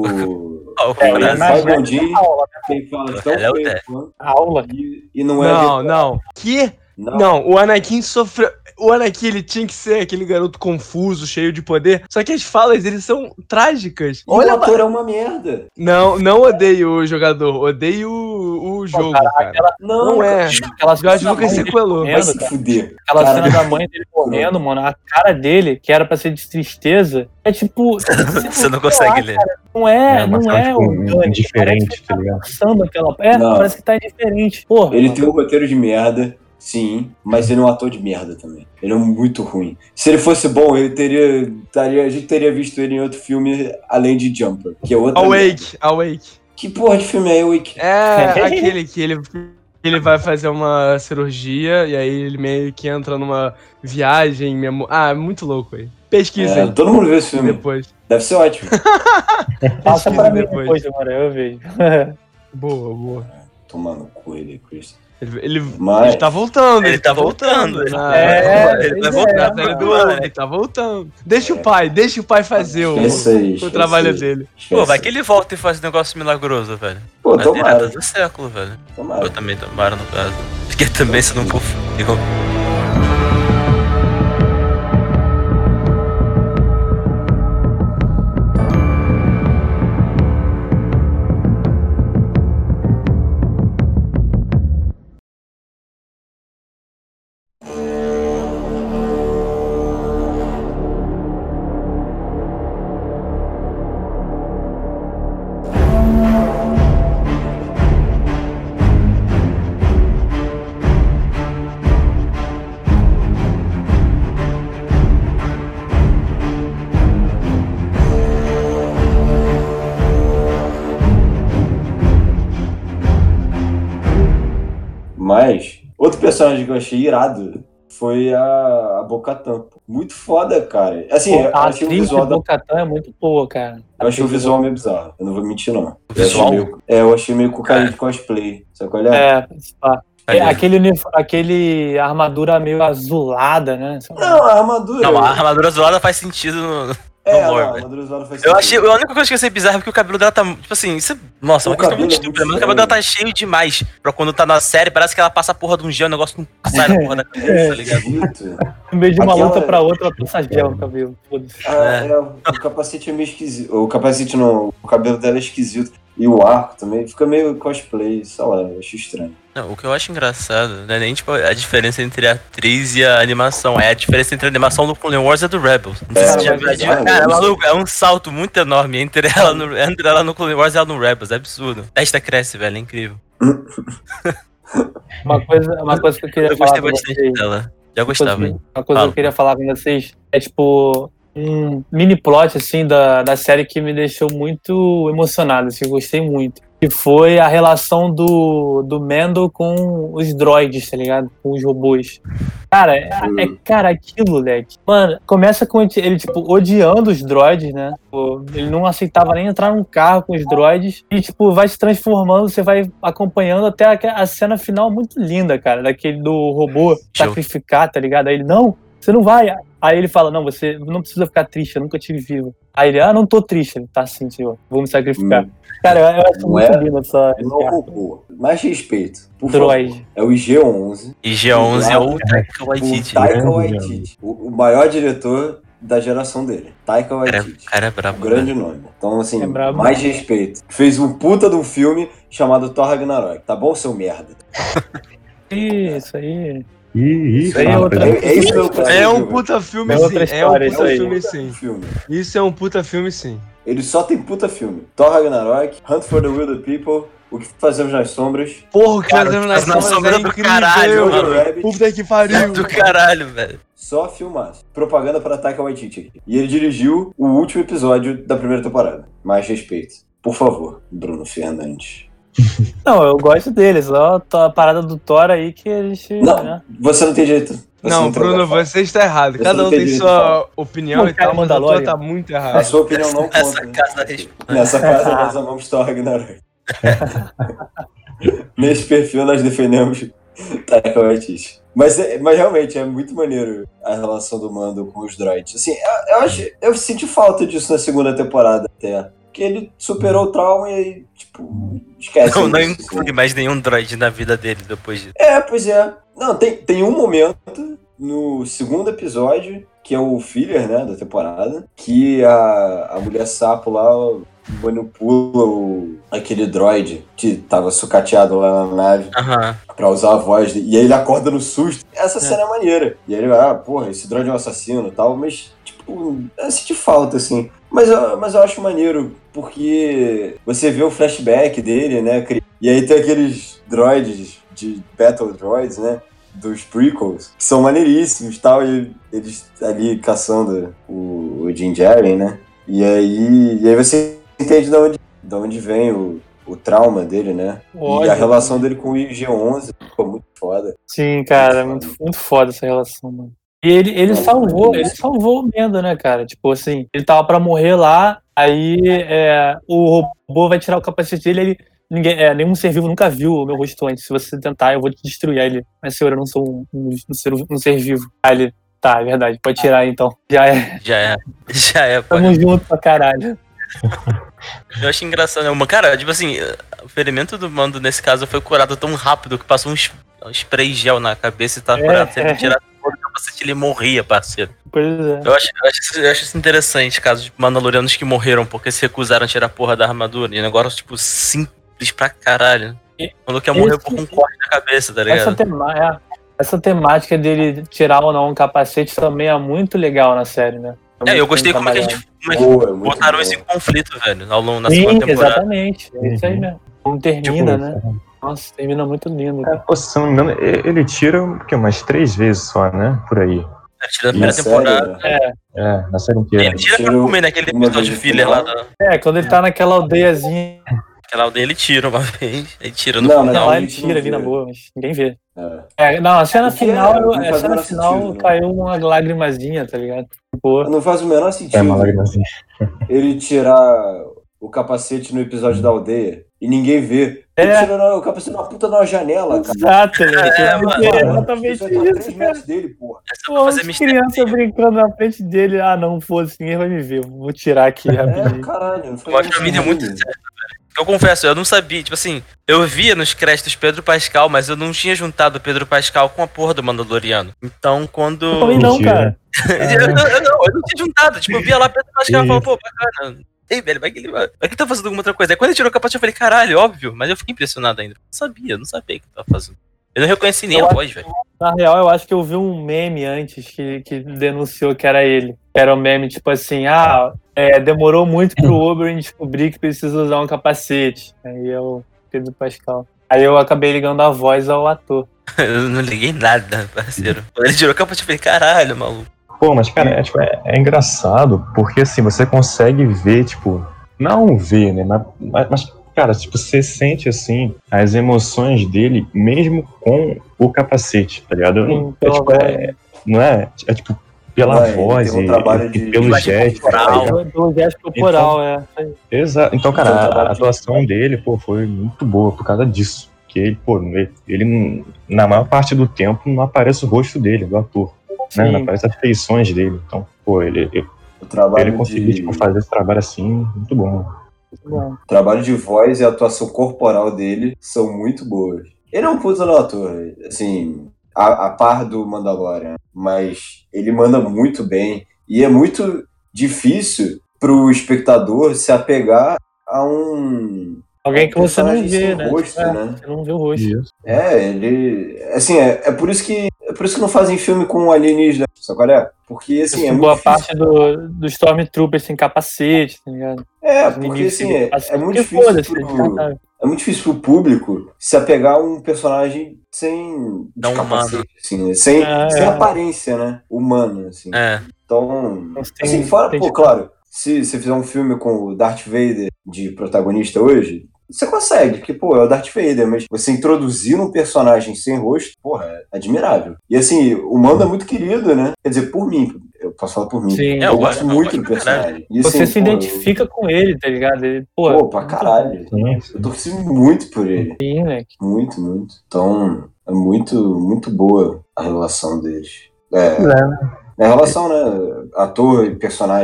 o. Ó, o o cara, é mais- Qui-Gon Jinn tem falas tão Ele é o feias Té. quanto. Aula. E, e não é. Não, virtual. não. Que? Não. Não, o Anakin sofreu. O Anakin, ele tinha que ser aquele garoto confuso, cheio de poder. Só que as falas dele são trágicas. E o Olha, ator é uma merda. não, não odeio o jogador, odeio o, o jogo, cara, cara. aquela- Não, Não é. Aquela George cena da Lucas mãe dele sequelou. morrendo, Vai se cara. fuder. Aquela Cara, cena da mãe dele morrendo, mano, a cara dele, que era pra ser de tristeza, é tipo. Você não consegue ler. Não é, É, mas não tá, é tipo, orgânico. indiferente, Parece que tá ligado? passando aquela. É, Não. parece que tá indiferente. Porra. Ele mano. tem um roteiro de merda, sim, mas ele é um ator de merda também. Ele é muito ruim. Se ele fosse bom, ele teria, taria, a gente teria visto ele em outro filme além de Jumper, que é outra merda. Awake, Awake. Que porra de filme é Awake? É aquele que ele, ele vai fazer uma cirurgia e aí ele meio que entra numa viagem. Memo... Ah, é muito louco aí. Pesquisa É, aí. todo mundo vê esse filme. Depois. Deve ser ótimo. Passa Pesquisa pra mim depois. depois, mano, eu vejo. Boa, boa. Tomar no cu ele, Chris. Ele, ele, Mas- ele tá voltando, Ele tá voltando, na- É, ele vai pois voltar na é, série do mano. ano, ele tá voltando. Deixa o pai, deixa o pai fazer o, Esquece aí, o esquece trabalho aí. dele. Pô, vai que ele volta e faz um negócio milagroso, velho. Pô, Vai tomara, virada do século, velho. tomara. Eu também tomara, no caso. Porque também se não for fudeu. Mas, outro personagem que eu achei irado foi a, a Bo-Katan. Muito foda, cara. Assim, eu a achei o atriz visual de da Bo-Katan é muito boa, cara. Eu achei o visual meio bizarro, eu não vou mentir, não. O visual? Eu achei meio, é, eu achei meio com cara de cosplay. Sabe qual é? É, pá. Aí, É, aquele, unif- aquele armadura meio azulada, né? Não, a armadura. Não, a armadura azulada faz sentido no. é, no não, lore, a velho. armadura azulada faz Eu sentido. achei. A única coisa que eu achei bizarra é que o cabelo dela tá. Tipo assim, isso é. Nossa, é uma O questão cabelo muito é estúpida, muito mas o cabelo dela tá estranho. cheio demais. Pra quando tá na série, parece que ela passa a porra de um gel, o negócio não sai da porra da cabeça, tá ligado? Esquisito. No meio de uma Aquela- luta pra outra, ela passa gel no cabelo. Foda-se. Ah, é, o capacete é meio esquisito. O capacete não, o cabelo dela é esquisito. E o arco também fica meio cosplay, sei lá, eu acho estranho. Não, o que eu acho engraçado não é nem tipo a diferença entre a atriz e a animação, é a diferença entre a animação do Clone Wars e a do Rebels. Não sei É, se você já mas viu. a bizarro, di- Cara, né? maluco, é um salto muito enorme entre ela no, entre ela no Clone Wars e ela no Rebels, é absurdo. Esta cresce, velho, é incrível. Uma coisa, uma coisa que eu queria Eu falar gostei pra bastante vocês. dela. Já Uma coisa, gostava. que- uma coisa que Fala. eu queria falar com vocês é tipo um mini plot assim da, da série que me deixou muito emocionado, assim, eu gostei muito. Que foi a relação do, do Mando com os droids, tá ligado? Com os robôs. Cara, é, é cara, aquilo, moleque. Mano, começa com ele, ele, tipo, odiando os droids, né? Tipo, ele não aceitava nem entrar num carro com os droids. E, tipo, vai se transformando, você vai acompanhando até a, a cena final muito linda, cara. Daquele do robô Show. sacrificar, tá ligado? Aí ele, não, você não vai. Aí ele fala, não, você não precisa ficar triste, eu nunca tive vivo. Aí ele, ah, não tô triste. Ele, tá sim, senhor, vou me sacrificar. Hum. Cara, eu, eu acho Não muito é? lindo essa... Não roubou. Mais respeito. Por Droid. favor. É o G onze. E G onze é o Lá, Taika O Waititi. Taika grande Waititi. O, o maior diretor da geração dele. Taika Cara, Waititi. o cara é Um brabo. grande velho. nome. Então, assim, É brabo. mais respeito. Fez um puta de um filme chamado Thor Ragnarok. Tá bom, seu merda? Isso aí. Ih, Isso aí é fala, outra- Pedro. É, é isso que eu quero É um ver, puta filme É sim. outra É um história, isso puta aí. filme velho. sim. Filme. Isso é um puta filme sim. Ele só tem puta filme. Thor Ragnarok, Hunt for the Wilder People, O que Fazemos nas Sombras, Porra, o que Cara, fazendo Faz nas na sombras sombra é do incrível. caralho, Jojo mano. Rabbit. Puta que pariu. Do caralho, velho. Só filmaço. Propaganda para Taika Waititi. E ele dirigiu o último episódio da primeira temporada. Mais respeito. Por favor, Bruno Fernandes. Não, eu gosto deles, só a parada do Thor aí que eles... Não, né? você não tem direito. Você Não, tem Bruno, lugar pra falar. você está errado. Você Cada não um tem tem direito de sua falar. opinião Não, e cara, tal, mas a tua Mandalorian. tá muito A errada. sua opinião não Essa conta. casa da resposta. Nessa casa nós amamos Thor Ragnarok. Nesse perfil nós defendemos Taika Waititi. Mas, é- mas realmente é muito maneiro a relação do Mando com os droids. Assim, eu, eu, acho, eu senti falta disso na segunda temporada até. Porque ele superou o trauma e aí, tipo, esquece. Não, não isso, inclui assim. mais nenhum droid na vida dele depois disso. É, pois é. Não, tem, tem um momento no segundo episódio, que é o filler, né, da temporada, que a, a mulher sapo lá manipula o, aquele droid que tava sucateado lá na nave Aham. pra usar a voz dele. E aí ele acorda no susto. Essa cena é maneira. E aí ele vai, ah, porra, esse droid é um assassino e tal, mas, tipo, é sentir falta, assim. Mas eu, mas eu acho maneiro, porque você vê o flashback dele, né, e aí tem aqueles droids de Battle Droids, né, dos prequels, que são maneiríssimos e tal, e eles ali caçando o, o Din Djarin, né, e aí, e aí você entende de onde, de onde vem o, o trauma dele, né, Ódio, e a relação dele com o I G onze ficou muito foda. Sim, cara, Muito muito, muito foda essa relação, mano. E ele, ele Nossa, salvou, é ele isso. salvou o Mendo, né, cara? Tipo assim, ele tava pra morrer lá, aí é, o robô vai tirar o capacete dele, ele, ninguém, é, nenhum ser vivo nunca viu o meu rosto antes. Se você tentar, eu vou te destruir. Aí ele, mas senhor, eu não sou um, um, um, ser, um ser vivo. Aí ele, tá, é verdade, pode tirar então. Já é. Já é. Já é, pô. Tamo junto pra caralho. Eu acho engraçado, né? Cara, tipo assim, o ferimento do Mando nesse caso foi curado tão rápido que passou um, um spray gel na cabeça e tá É, curado. Se ele é. tirar todo o capacete, ele morria, parceiro. Pois é. Eu acho, eu, acho, eu acho isso interessante, casos de Mandalorianos que morreram porque se recusaram a tirar a porra da armadura. E o negócio, tipo, simples pra caralho. O Luke morreu por um corte na cabeça, tá ligado? Essa, tema, é, essa temática dele tirar ou não um capacete também é muito legal na série, né? É, eu muito gostei bem como é que a trabalhado. gente como é que Boa, muito botaram bom. isso em conflito, velho, ao longo da Sim, segunda temporada. exatamente. É isso aí Uhum. mesmo. Não termina, Tipo, né? Nossa, termina muito lindo. É, pô, se eu não me engano, e- ele tira o quê? Umas três vezes só, né? Por aí. É, tira a Na primeira série, temporada. né? É, na série inteira. Ele tira pra Tira comer naquele uma episódio vez no filler lá final. da. É, quando ele tá naquela aldeiazinha Aquela aldeia ele tira uma vez. Ele tira no Não, mas final. lá, a ele gente tira não ali na vê. boa, mas ninguém vê. É. É, não, a cena O que é? final, Não a faz o cena menor final sentido, né? caiu uma lágrimazinha, tá ligado? Pô, Não faz o menor É sentido uma lagrimazinha. ele tirar o capacete no episódio da aldeia e ninguém vê. Ele É. tira na- o capacete numa puta numa janela, cara. exato, velho. É, Porque mano. é As exatamente pessoas estão a três isso, cara. metros dele, porra. É só Pô, pra fazer as mistério. crianças brincando na frente dele. Ah, não, foda-se, ninguém vai me ver. Vou tirar aqui É, rapidinho. caralho. Não faz Eu acho que a nenhum mídia é muito sentido. certa, velho. Eu confesso, eu não sabia, tipo assim, eu via nos créditos Pedro Pascal, mas eu não tinha juntado o Pedro Pascal com a porra do Mandaloriano. Então, quando. Eu também não, Mentira. cara. eu, não, eu, não, eu não tinha juntado, tipo, eu via lá Pedro Pascal e Isso. falava, pô, bacana. Ei, velho, vai que ele vai. Vai que ele tá fazendo alguma outra coisa. Aí quando ele tirou o capacete, eu falei, caralho, óbvio, mas eu fiquei impressionado ainda. Não sabia, não sabia o que ele tava fazendo. Eu não reconheci nem Eu a acho- voz, velho. Na real, eu acho que eu vi um meme antes que, que denunciou que era ele. Era um meme tipo assim, ah, é, demorou muito pro Oberyn descobrir que precisa usar um capacete. Aí é o Pedro Pascal. Aí eu acabei ligando a voz ao ator. Eu não liguei nada, parceiro. Quando ele tirou o capacete, eu falei, caralho, maluco. Pô, mas, cara, é, tipo, é, é engraçado, porque, assim, você consegue ver, tipo, não ver, né, mas, mas, mas, cara, tipo, você sente, assim, as emoções dele, mesmo com o capacete, tá ligado? Eu não- Sim, é, tipo, pela é, não é, é, tipo, pela Não, ele voz tem um e, trabalho e de- pelo linguagem gesto, tá corporal. ligado? Pelo gesto corporal, é. Exato. Então, cara, Tem um a, trabalho a de- atuação dele, pô, foi muito boa por causa disso. Que ele, pô, ele, ele não- na maior parte do tempo não aparece o rosto dele, do ator. Né? Não Sim. aparece as feições dele. Então, pô, ele, ele, O trabalho ele conseguiu de... tipo, fazer esse trabalho assim, muito bom. Bom, O trabalho de voz e a atuação corporal dele são muito boas. Ele é um puta no ator, assim, a, a par do Mandalorian, mas ele manda muito bem e é muito difícil pro espectador se apegar a um alguém que você não personagem vê, sem né? rosto, É, né? Você não vê o rosto. Isso. É, ele. Assim, é, é por isso que. É por isso que não fazem filme com alienígena, sabe qual é? Porque assim, é muito Boa difícil. parte do, do Stormtrooper sem capacete, tá ligado? É, Os porque inimigos assim, sem é, capacete. é muito Porque difícil. foda-se, Pro, descartável. é muito difícil pro público se apegar a um personagem sem Não de humano. capacete, assim, né? sem, É, sem é. aparência, né? Humana, assim. É. Então, Mas tem- assim, fora, tem pô, tipo- claro, se você fizer um filme com o Darth Vader de protagonista hoje, você consegue, porque, pô, é o Darth Vader, mas você introduzir um personagem sem rosto, porra, é admirável. E assim, o Mando é muito querido, né? Quer dizer, por mim, eu posso falar por mim. Sim. É, eu eu gosto gosto- eu muito gosto do pra caralho. personagem. E, Você assim, se pô, identifica com ele, tá ligado? Ele, pô, eu- Pô, pra muito caralho. Sim, Eu torci muito por ele. bem, moleque. Muito, muito. Então, é muito, muito boa a relação deles. É, é, né? é a relação, né? Ator e personagem, né?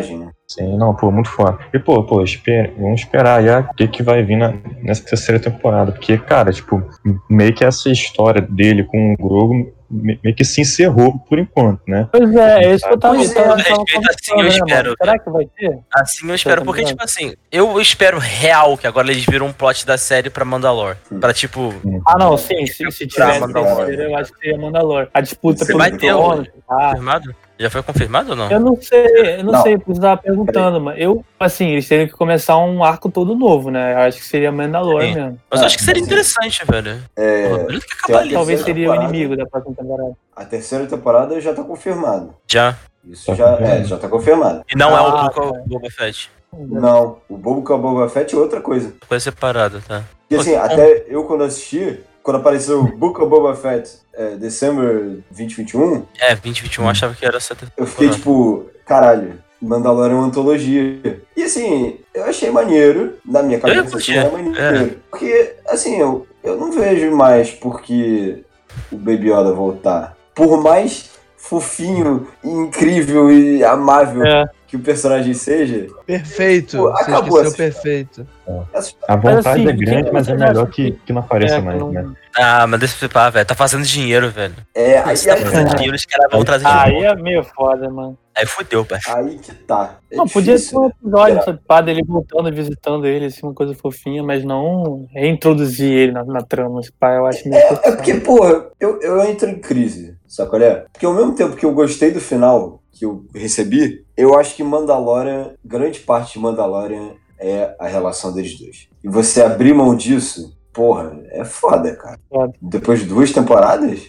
Sim, não, pô, muito foda. E, pô, pô, esper- vamos esperar aí o que, que vai vir na, nessa terceira temporada. Porque, cara, tipo, meio que essa história dele com o Grogu me- meio que se encerrou por enquanto, né? Pois é, é isso que eu tava, Pois eu tava, é, tava respeito, assim, eu conversando, né, espero, mano? Será que vai ter? Assim eu espero, porque, tipo assim, eu espero real que agora eles viram um plot da série pra Mandalore. Pra, tipo, Ah, não, sim, se, se Pra tivesse Mandalore. terceira, eu acho que seria Mandalore. A disputa Você pelo vai ter trono, ah, confirmado? Já foi confirmado ou não? eu não sei, eu não, Não. sei, eu tava perguntando, mas eu, assim, eles teriam que começar um arco todo novo, né? Eu acho que seria Mandalore Sim. mesmo. Mas eu Ah, acho que seria mas é. interessante, velho. É, Porra, ele tem que tem acabar a ali. Talvez terceira seria o temporada. inimigo da próxima temporada. A terceira temporada já tá confirmada. Já. Isso Tá já, é, confirmado. já tá confirmado. E não é o Ah, Book tá. of Boba Fett. Não, o Bobo com a Boba Fett é outra coisa. Coisa separada, tá? Porque assim, até eu quando assisti, quando apareceu o Book of Boba Fett, é, December vinte e vinte e um, É, vinte e vinte e um Hum. achava que era essa temporada. eu fiquei tipo, caralho, Mandalorian é uma antologia. E assim, eu achei maneiro, na minha Eu ia cabeça, assim, curtir, é maneiro. Porque, assim, eu, eu não vejo mais porque o Baby Yoda voltar. Por mais fofinho, incrível e amável É. que o personagem seja, Perfeito. Pô, Você acabou esqueceu essa perfeito. essa A vontade assim, é grande, que mas é você melhor acha que, que- que não apareça É, que mais, não- né? Ah, mas deixa eu flipar, velho. Tá fazendo dinheiro, velho. é, aí, Se tá aí, fazendo dinheiro, os caras vão Aí- trazer de Aí volta. é meio foda, mano. Aí fudeu, velho. aí que tá. É Não, podia difícil, ter um né? episódio, Geral. sabe, pá, dele voltando, visitando ele, assim, uma coisa fofinha, mas não reintroduzir ele na, na trama, esse pá, eu acho meio É, é forçado. porque, porra, eu, eu entro em crise, sabe qual é? Porque ao mesmo tempo que eu gostei do final que eu recebi, eu acho que Mandalorian, grande parte de Mandalorian é a relação deles dois. E você abrir mão disso, porra, é foda, cara. Foda. Depois de duas temporadas,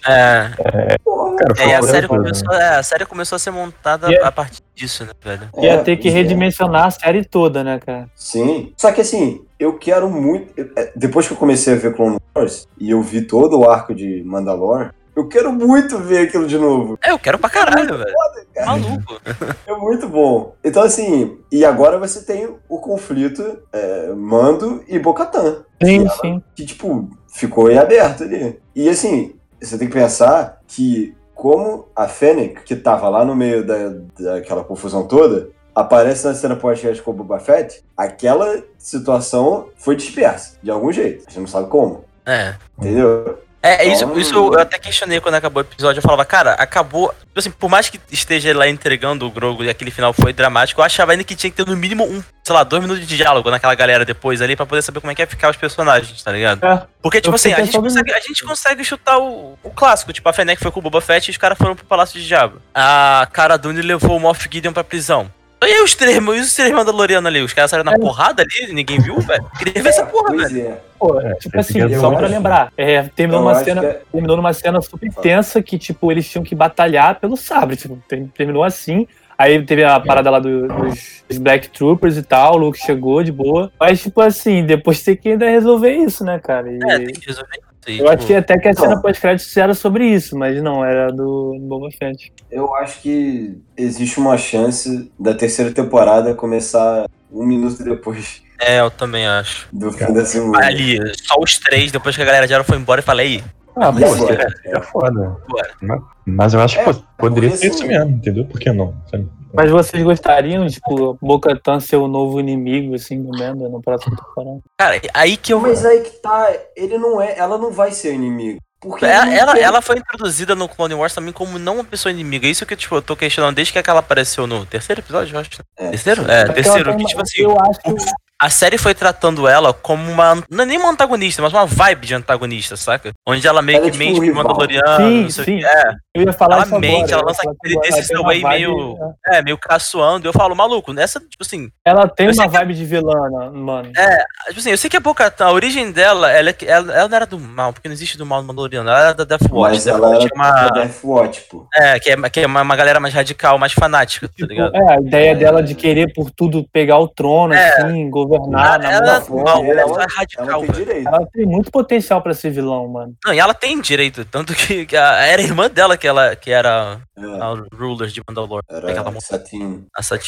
É, porra. Cara, é, e a foi série, coisa, começou, é, a série começou a ser montada E é- a partir disso, né, velho? Ia É, ter que pois é. redimensionar a série toda, né, cara? Sim. Só que assim, eu quero muito. eu- é, Depois que eu comecei a ver Clone Wars e eu vi todo o arco de Mandalore, eu quero muito ver aquilo de novo. É, eu quero pra caralho, velho. cara. Maluco. É muito bom. Então, assim, e agora você tem o conflito é, Mando e Bo-Katan. Sim, Que, sim. que, tipo, ficou em aberto ali. E, assim, você tem que pensar que, como a Fennec, que tava lá no meio da, daquela confusão toda, aparece na cena pós-crédito com o Boba Fett, aquela situação foi dispersa, de algum jeito. A gente não sabe como, É. entendeu? É, isso, Então- isso eu até questionei quando acabou o episódio. Eu falava, cara, acabou. Tipo assim, por mais que esteja lá entregando o Grogu e aquele final foi dramático, eu achava ainda que tinha que ter no mínimo um, sei lá, dois minutos de diálogo naquela galera depois ali pra poder saber como é que ia ficar os personagens, tá ligado? É. Porque, tipo Eu assim, fiquei a gente, pensando consegue, a gente consegue chutar o, o clássico. Tipo, a Fennec foi com o Boba Fett e os caras foram pro Palácio de Jabba. A Cara Dune levou o Moff Gideon pra prisão. E aí os três, e os três Mandalorianos ali? Os caras saíram na É. porrada ali? Ninguém viu, velho? Queria ver essa porra, Pois velho. é. Pô, É, tipo tem assim, que só ver pra isso. lembrar, é, terminou, Eu uma acho cena, que é- terminou numa cena super tensa que, tipo, eles tinham que batalhar pelo sabre, tipo, ter- terminou assim. Aí teve a parada lá do- dos, dos Black Troopers e tal, o Luke chegou de boa. Mas, tipo assim, depois tem que ainda resolver isso, né, cara? E É, tem que resolver isso aí. eu tipo, achei até que a cena Não. pós-crédito era sobre isso, mas não, era do Boba Fett. Eu acho que existe uma chance da terceira temporada começar um minuto depois É, eu também acho. do fim da segunda. Ali, só os três, depois que a galera já foi embora, eu falei, aí, Ah, E pô, agora? É foda. bora. Mas, mas eu acho que É, pô, poderia porque, ser isso assim, mesmo, entendeu? Por que não? Sabe? mas vocês gostariam, tipo, Bo-Katan ser o novo inimigo, assim, do Mando no próximo temporada? Cara, aí que eu. Mas aí que tá, ele não é, ela não vai ser inimigo. Porque ele Ela, não ela, quer- ela foi introduzida no Clone Wars também como não uma pessoa inimiga. Isso que tipo, eu tô questionando desde que ela apareceu no terceiro episódio, eu acho. É, Terceiro? sim. É, Então, terceiro. tem Que, uma- tipo assim, eu acho que a série foi tratando ela como uma. Não é nem uma antagonista, mas uma vibe de antagonista, saca? Onde ela meio Ela é que tipo mente um pro rival. Mandaloriano. Sim, não sei o sim. que. É, eu ia falar ela isso mente, agora. ela eu ia lança falar que aquele ela desse tem seu uma aí vibe- meio. É, meio caçoando. Eu falo, maluco, nessa, tipo assim. Ela tem eu sei uma que- vibe de vilã, mano. Tipo assim, eu sei que a Bo-Katan, a origem dela, ela, é que- ela, ela não era do mal, porque não existe do mal no Mandaloriano, ela era da Death Watch. Mas Death ela Watch era é uma. da Death Watch, pô. É, que é, que é uma, uma galera mais radical, mais fanática, tá Tipo, ligado? é, a ideia É. dela de querer por tudo pegar o trono, É. assim, governar Ela- na ela- mão não, forte. ela- ela, é radical, ela tem velho. direito. Ela tem muito potencial pra ser vilão, mano. Não, e ela tem direito, tanto que, que a- era a irmã dela que, ela, que era É, a ruler de Mandalore, que ela era montou. Satine. A Satine.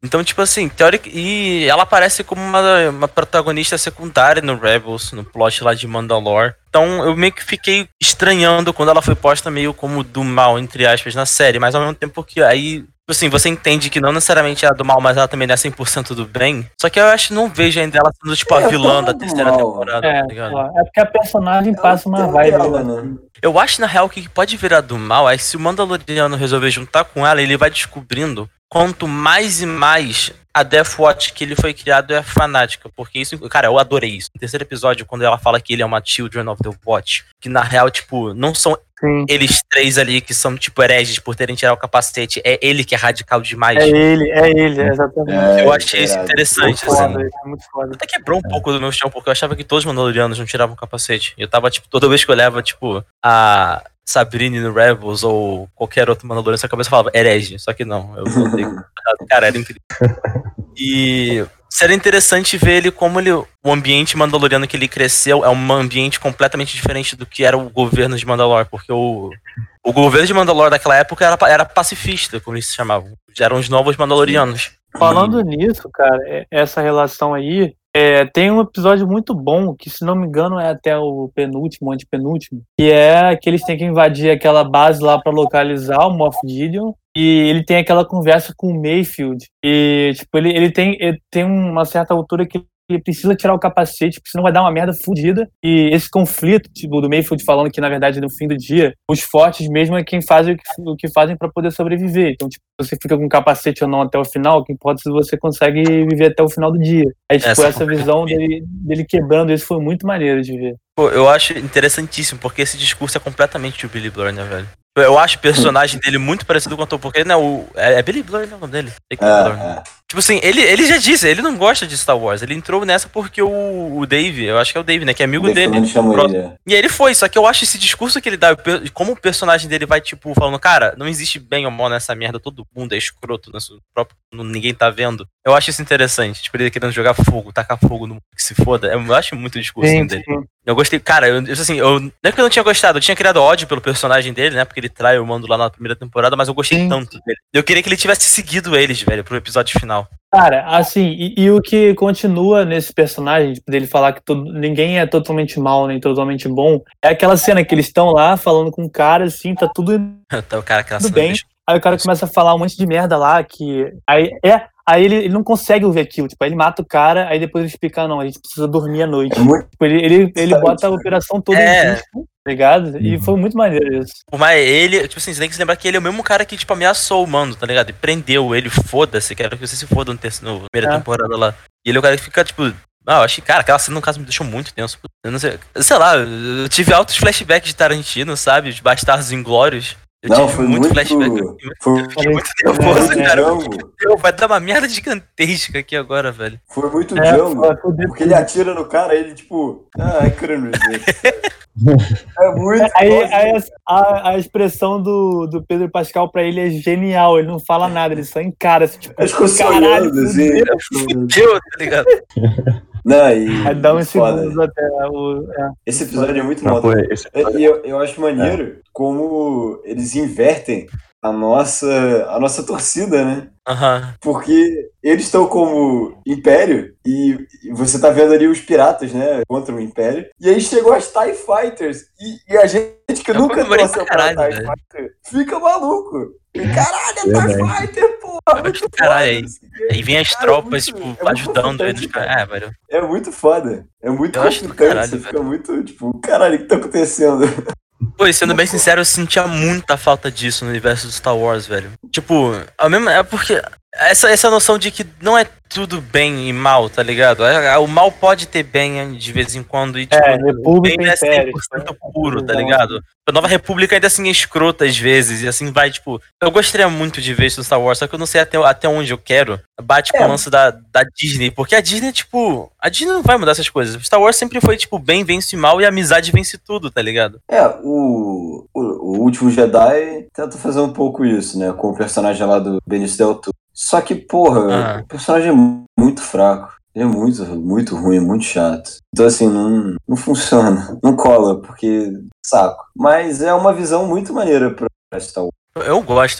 Então, tipo assim, teórica. E ela aparece como uma, uma protagonista secundária no Rebels, no plot lá de Mandalore. Então eu meio que fiquei estranhando quando ela foi posta meio como do mal, entre aspas, na série. Mas ao mesmo tempo que aí, assim, você entende que não necessariamente é a do mal, mas ela também não é cem por cento do bem. Só que eu acho que não vejo ainda ela sendo, tipo, a É, vilã da do terceira mal. temporada, É, tá ligado? é porque a personagem Ela passa uma tem vibe. dela, né? né? Eu acho, na real, que pode virar do mal é se o Mandaloriano resolver juntar com ela, ele vai descobrindo quanto mais e mais a Death Watch que ele foi criado é fanática. Porque isso, cara, eu adorei isso. No terceiro episódio, quando ela fala que ele é uma Children of the Watch, que na real, tipo, não são Sim. eles três ali que são, tipo, hereges por terem tirado o capacete, é ele que é radical demais. É ele, é ele, exatamente. É, Eu achei isso irado. interessante, Muito assim. foda, é muito foda. Até quebrou um pouco do meu chão, porque eu achava que todos os Mandalorianos não tiravam o capacete. Eu tava, tipo, toda vez que eu olhava, tipo, a Sabrine no Rebels ou qualquer outro Mandaloriano, sua cabeça falava herege. Só que não, eu voltei. Cara, era incrível. E seria interessante ver ele como ele, o ambiente mandaloriano que ele cresceu é um ambiente completamente diferente do que era o governo de Mandalore, porque o, o governo de Mandalore daquela época era, era pacifista, como eles se chamavam. Já eram os novos Mandalorianos. Falando nisso, cara, é- essa relação aí, é, tem um episódio muito bom, que se não me engano é até o penúltimo, antepenúltimo, que é que eles têm que invadir aquela base lá pra localizar o Moff Gideon, e ele tem aquela conversa com o Mayfield, e tipo, ele, ele, tem, ele tem uma certa altura que ele precisa tirar o capacete, porque senão vai dar uma merda fodida. E esse conflito, tipo, do Mayfield falando que, na verdade, no fim do dia, os fortes mesmo é quem faz o que, o que fazem pra poder sobreviver. Então, tipo, você fica com capacete ou não até o final, o que importa é se você consegue viver até o final do dia. Aí, tipo, Essa essa visão dele, dele quebrando isso foi muito maneiro de ver. Pô, eu acho interessantíssimo, porque esse discurso é completamente o Billy Blur, né, velho? Eu acho o personagem dele muito parecido com o ator, porque né, o, é, é Billy Blur, né, o nome dele? É Billy Blur, né? É, é. Tipo assim, ele, ele já disse, ele não gosta de Star Wars. Ele entrou nessa porque o, o Dave, eu acho que é o Dave, né? Que é amigo O dele. Defante chamou ele. é. E aí ele foi, só que eu acho esse discurso que ele dá, como o personagem dele vai, tipo, falando, cara, não existe bem ou mal nessa merda, todo mundo é escroto, nosso próprio, ninguém tá vendo. Eu acho isso interessante, tipo, ele querendo jogar fogo, tacar fogo no mundo que se foda. Eu acho muito o discurso Sim, dele. sim. Eu gostei, cara, eu, eu, assim, eu, não é que eu não tinha gostado, eu tinha criado ódio pelo personagem dele, né, porque ele trai o Mando lá na primeira temporada, mas eu gostei Sim. tanto dele. Eu queria que ele tivesse seguido eles, velho, pro episódio final. Cara, assim, e, e o que continua nesse personagem, tipo, dele falar que todo, ninguém é totalmente mal, nem totalmente bom, é aquela cena que eles estão lá falando com o cara, assim, tá tudo Tá, o cara, aquela tudo cena bem. mesmo. Aí o cara começa a falar um monte de merda lá, que. Aí, é, aí ele, ele não consegue ouvir aquilo. Tipo, aí ele mata o cara, aí depois ele explica, não, a gente precisa dormir à noite. É muito Tipo, ele, ele, ele bota a operação toda É. em risco, tá ligado? E foi muito maneiro isso. Por mais ele, tipo assim, você tem que se lembrar que ele é o mesmo cara que, tipo, ameaçou o Mando, tá ligado? E prendeu ele, foda-se, quero que você se foda no, terceiro, no primeira É. temporada lá. E ele é o cara que fica, tipo. Ah, eu achei, cara, aquela cena no caso me deixou muito tenso. Eu não sei. Sei lá, eu tive altos flashbacks de Tarantino, sabe? De Bastardos Inglórios. Eu Não, tive foi muito, muito- flashback. Eu Foi, fiquei muito nervoso, É, cara. Django. Meu, vai dar uma merda gigantesca aqui agora, velho. Foi muito É, Django. foi- foi dentro Porque ele atira no cara e ele, tipo, ah, I couldn't resist. É muito Aí, foda. aí a, a expressão do, do Pedro Pascal pra ele é genial, ele não fala nada, ele só encara, assim, tipo, Ele ficou só caralho, olhando, assim. fudeu. Deu, tá ligado? Não, e, Aí dá uns foda. segundos até o. É. Esse episódio é muito Não, bom. pô, esse E eu, eu acho maneiro como eles invertem a nossa, a nossa torcida, né? Aham. Porque eles estão como Império e e você tá vendo ali os piratas, né? Contra o Império. E aí chegou as TIE Fighters. E, e a gente que Eu nunca comemorei torceu pra pra caralho, TIE velho. Fighter fica maluco. E, caralho, é Verdade. TIE Fighter, porra! Eu muito acho do caralho foda, aí. assim. Aí vem as Cara, é tropas, muito- tipo, é muito ajudando aí nos conflitante, caras. É, velho. É muito foda. É muito Eu acho do conflitante. caralho, Você velho. fica muito, tipo, caralho, o que tá acontecendo? Pô, e sendo bem sincero, eu sentia muita falta disso no universo do Star Wars, velho. Tipo, a mesma, é porque essa, essa noção de que não é tudo bem e mal, tá ligado? É- O mal pode ter bem de vez em quando e, tipo, É, o República bem não é e Império. cem por cento puro, tá ligado? A Nova República ainda assim é escrota às vezes, e assim vai, tipo... Eu gostaria muito de ver isso no Star Wars, só que eu não sei até, até onde eu quero. Bate com É. o lance da, da Disney, porque a Disney, tipo... A Disney não vai mudar essas coisas. Star Wars sempre foi, tipo, bem vence mal e a amizade vence tudo, tá ligado? É, o, o, o Último Jedi tenta fazer um pouco isso, né? Com o personagem lá do Benicio Del Toro. Só que, porra, Ah. o personagem é muito fraco. Ele é muito, muito ruim, muito chato. Então, assim, não, não funciona. Não cola, porque saco. Mas é uma visão muito maneira pra Star Wars. Eu, eu gosto muito.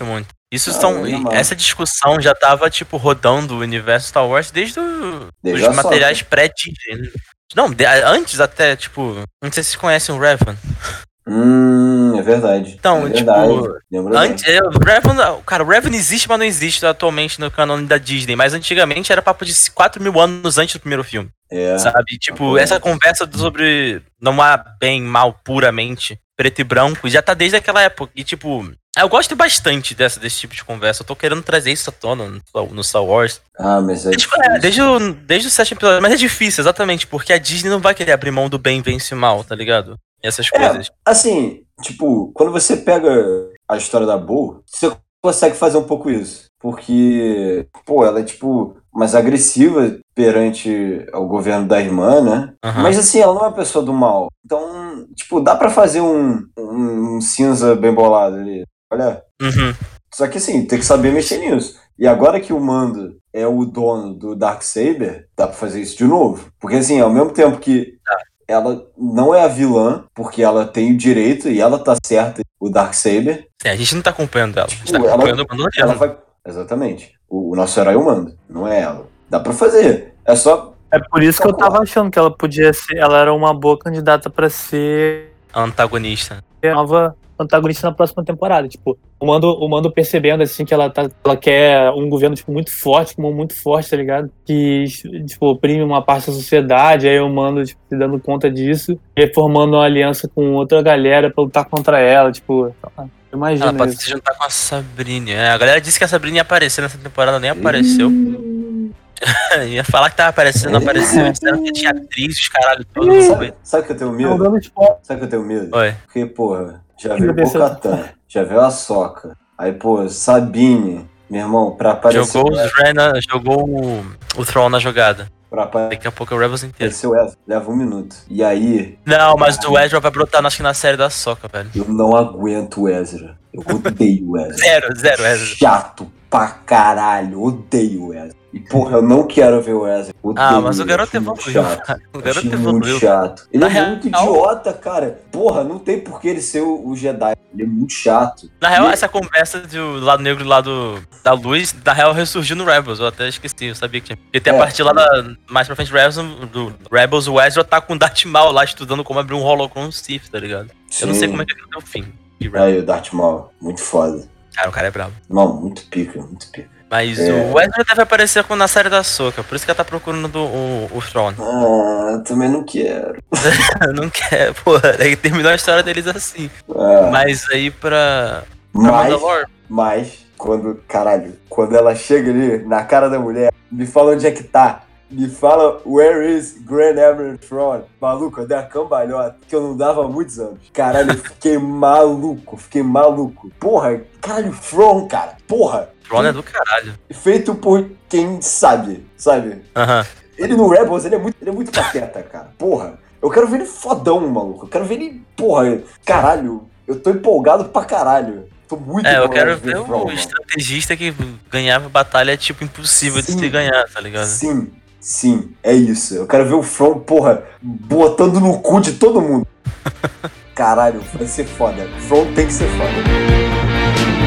Isso Ah, são, eu amava. essa discussão já tava, tipo, rodando o universo Star Wars desde o, Desde os a materiais pré-Disney. Não, de- antes até, tipo, não sei se vocês conhecem o Revan. Hum, é verdade. Então, é tipo, verdade. Lembro Antes, bem. é, o Revan, cara, o Revan existe, mas não existe atualmente no canone da Disney. Mas antigamente era papo de quatro mil anos antes do primeiro filme. É. Sabe? Tipo, correto. essa conversa sobre não há bem, mal, puramente, preto e branco, já tá desde aquela época. E, tipo, eu gosto bastante dessa, desse tipo de conversa. Eu tô querendo trazer isso à tona no, no Star Wars. Ah, mas é Desde, difícil. é, desde, o, desde o sétimo episódio. Mas é difícil, exatamente, porque a Disney não vai querer abrir mão do bem vence o mal, tá ligado? Essas coisas. É, assim, tipo, quando você pega a história da Bo, você consegue fazer um pouco isso. Porque, pô, ela é, tipo, mais agressiva perante o governo da irmã, né? Aham. Mas, assim, ela não é uma pessoa do mal. Então, tipo, dá pra fazer um, um, um cinza bem bolado ali. Olha. Uhum. Só que, assim, tem que saber mexer nisso. E agora que o Mando é o dono do Darksaber, dá pra fazer isso de novo. Porque, assim, ao mesmo tempo que ela não é a vilã, porque ela tem o direito e ela tá certa, o Darksaber. Sim, a gente não tá acompanhando ela. A gente tá Tipo, ela- acompanhando o Ela Mandaloriano. vai... Exatamente. O, o nosso herói é o Mando, não é ela. Dá pra fazer. É só... É por isso que eu tava achando que ela podia ser. Ela era uma boa candidata pra ser Antagonista. a nova antagonista na próxima temporada. Tipo, o Mando, o Mando percebendo assim que ela, tá, ela quer um governo tipo, muito forte, como muito forte, tá ligado? Que tipo, oprime uma parte da sociedade, aí o Mando tipo, se dando conta disso e formando uma aliança com outra galera pra lutar contra ela. Tipo, imagina Ela pode isso. se juntar com a Sabrina. É, a galera disse que a Sabrina ia aparecer nessa temporada, nem apareceu. Ia falar que tava aparecendo, não apareceu. Disseram que tinha atriz, os caralho todos. Não Sabe, foi. sabe que eu tenho Não medo? dando spoiler. Sabe que eu tenho medo? Oi. Porque, porra, já Que veio o desceu. Bo-Katan, já veio a Sokka. Aí, pô, Sabine, meu irmão, pra aparecer... Jogou, os Rena, jogou o, o Thrawn na jogada. Pra Daqui a pouco é o Rebels inteiro. aparecer o Ezra, leva um minuto. E aí, Não, mas o Ezra vai brotar, acho que na série da Sokka, velho. eu não aguento o Ezra. Eu odeio o Ezra. Zero, zero, Ezra. Chato pra caralho, odeio o Ezra. E porra, eu não quero ver o Ezra. Odeio Ah, mas o ele, garoto acho muito evoluiu, chato. cara. O garoto Achei muito evoluiu. chato. Ele Na é real- muito idiota, cara. Porra, não tem por que ele ser o, o Jedi. Ele é muito chato. Na real, E- essa conversa do lado negro e lado da luz, na real, ressurgiu no Rebels. Eu até esqueci, eu sabia que tinha. Porque tem a É. partir lá da, mais pra frente do Rebels, do Rebels, o Ezra tá com o Darth Maul lá estudando como abrir um holocron Sith, tá ligado? Eu não sei como é que ele deu o fim. de Rebels. Aí, o Darth Maul, muito foda. Cara, o cara é brabo. Não, muito pica, muito pica. Mas É. o Ezra deve aparecer com- na série da Sokka, por isso que ela tá procurando do- o, o Thrawn. Ah, também não quero. Não quer, porra. Aí terminou a história deles assim. Ah, Mas aí pra. pra mas, Mandalore. mas, quando, caralho, quando ela chega ali na cara da mulher, me fala onde é que tá. Me fala, where is Grand Admiral Thrawn? Maluco, eu dei uma cambalhota que eu não dava há muitos anos. Caralho, eu fiquei maluco, fiquei maluco. Porra, caralho, Thrawn, cara. Porra. Thrawn é do caralho. Feito por quem sabe, sabe? Aham. Ele no Rebels, ele é muito, ele é muito pateta, cara. Porra. Eu quero ver ele fodão, maluco. Eu quero ver ele, porra, caralho. Eu tô empolgado pra caralho. Tô muito É, eu empolgado quero de ver Thrawn, o mano. estrategista que ganhava batalha, tipo, impossível de Sim. se ganhar, tá ligado? Sim, sim, é isso. Eu quero ver o From, porra, botando no cu de todo mundo. Caralho, vai ser foda. O From tem que ser foda.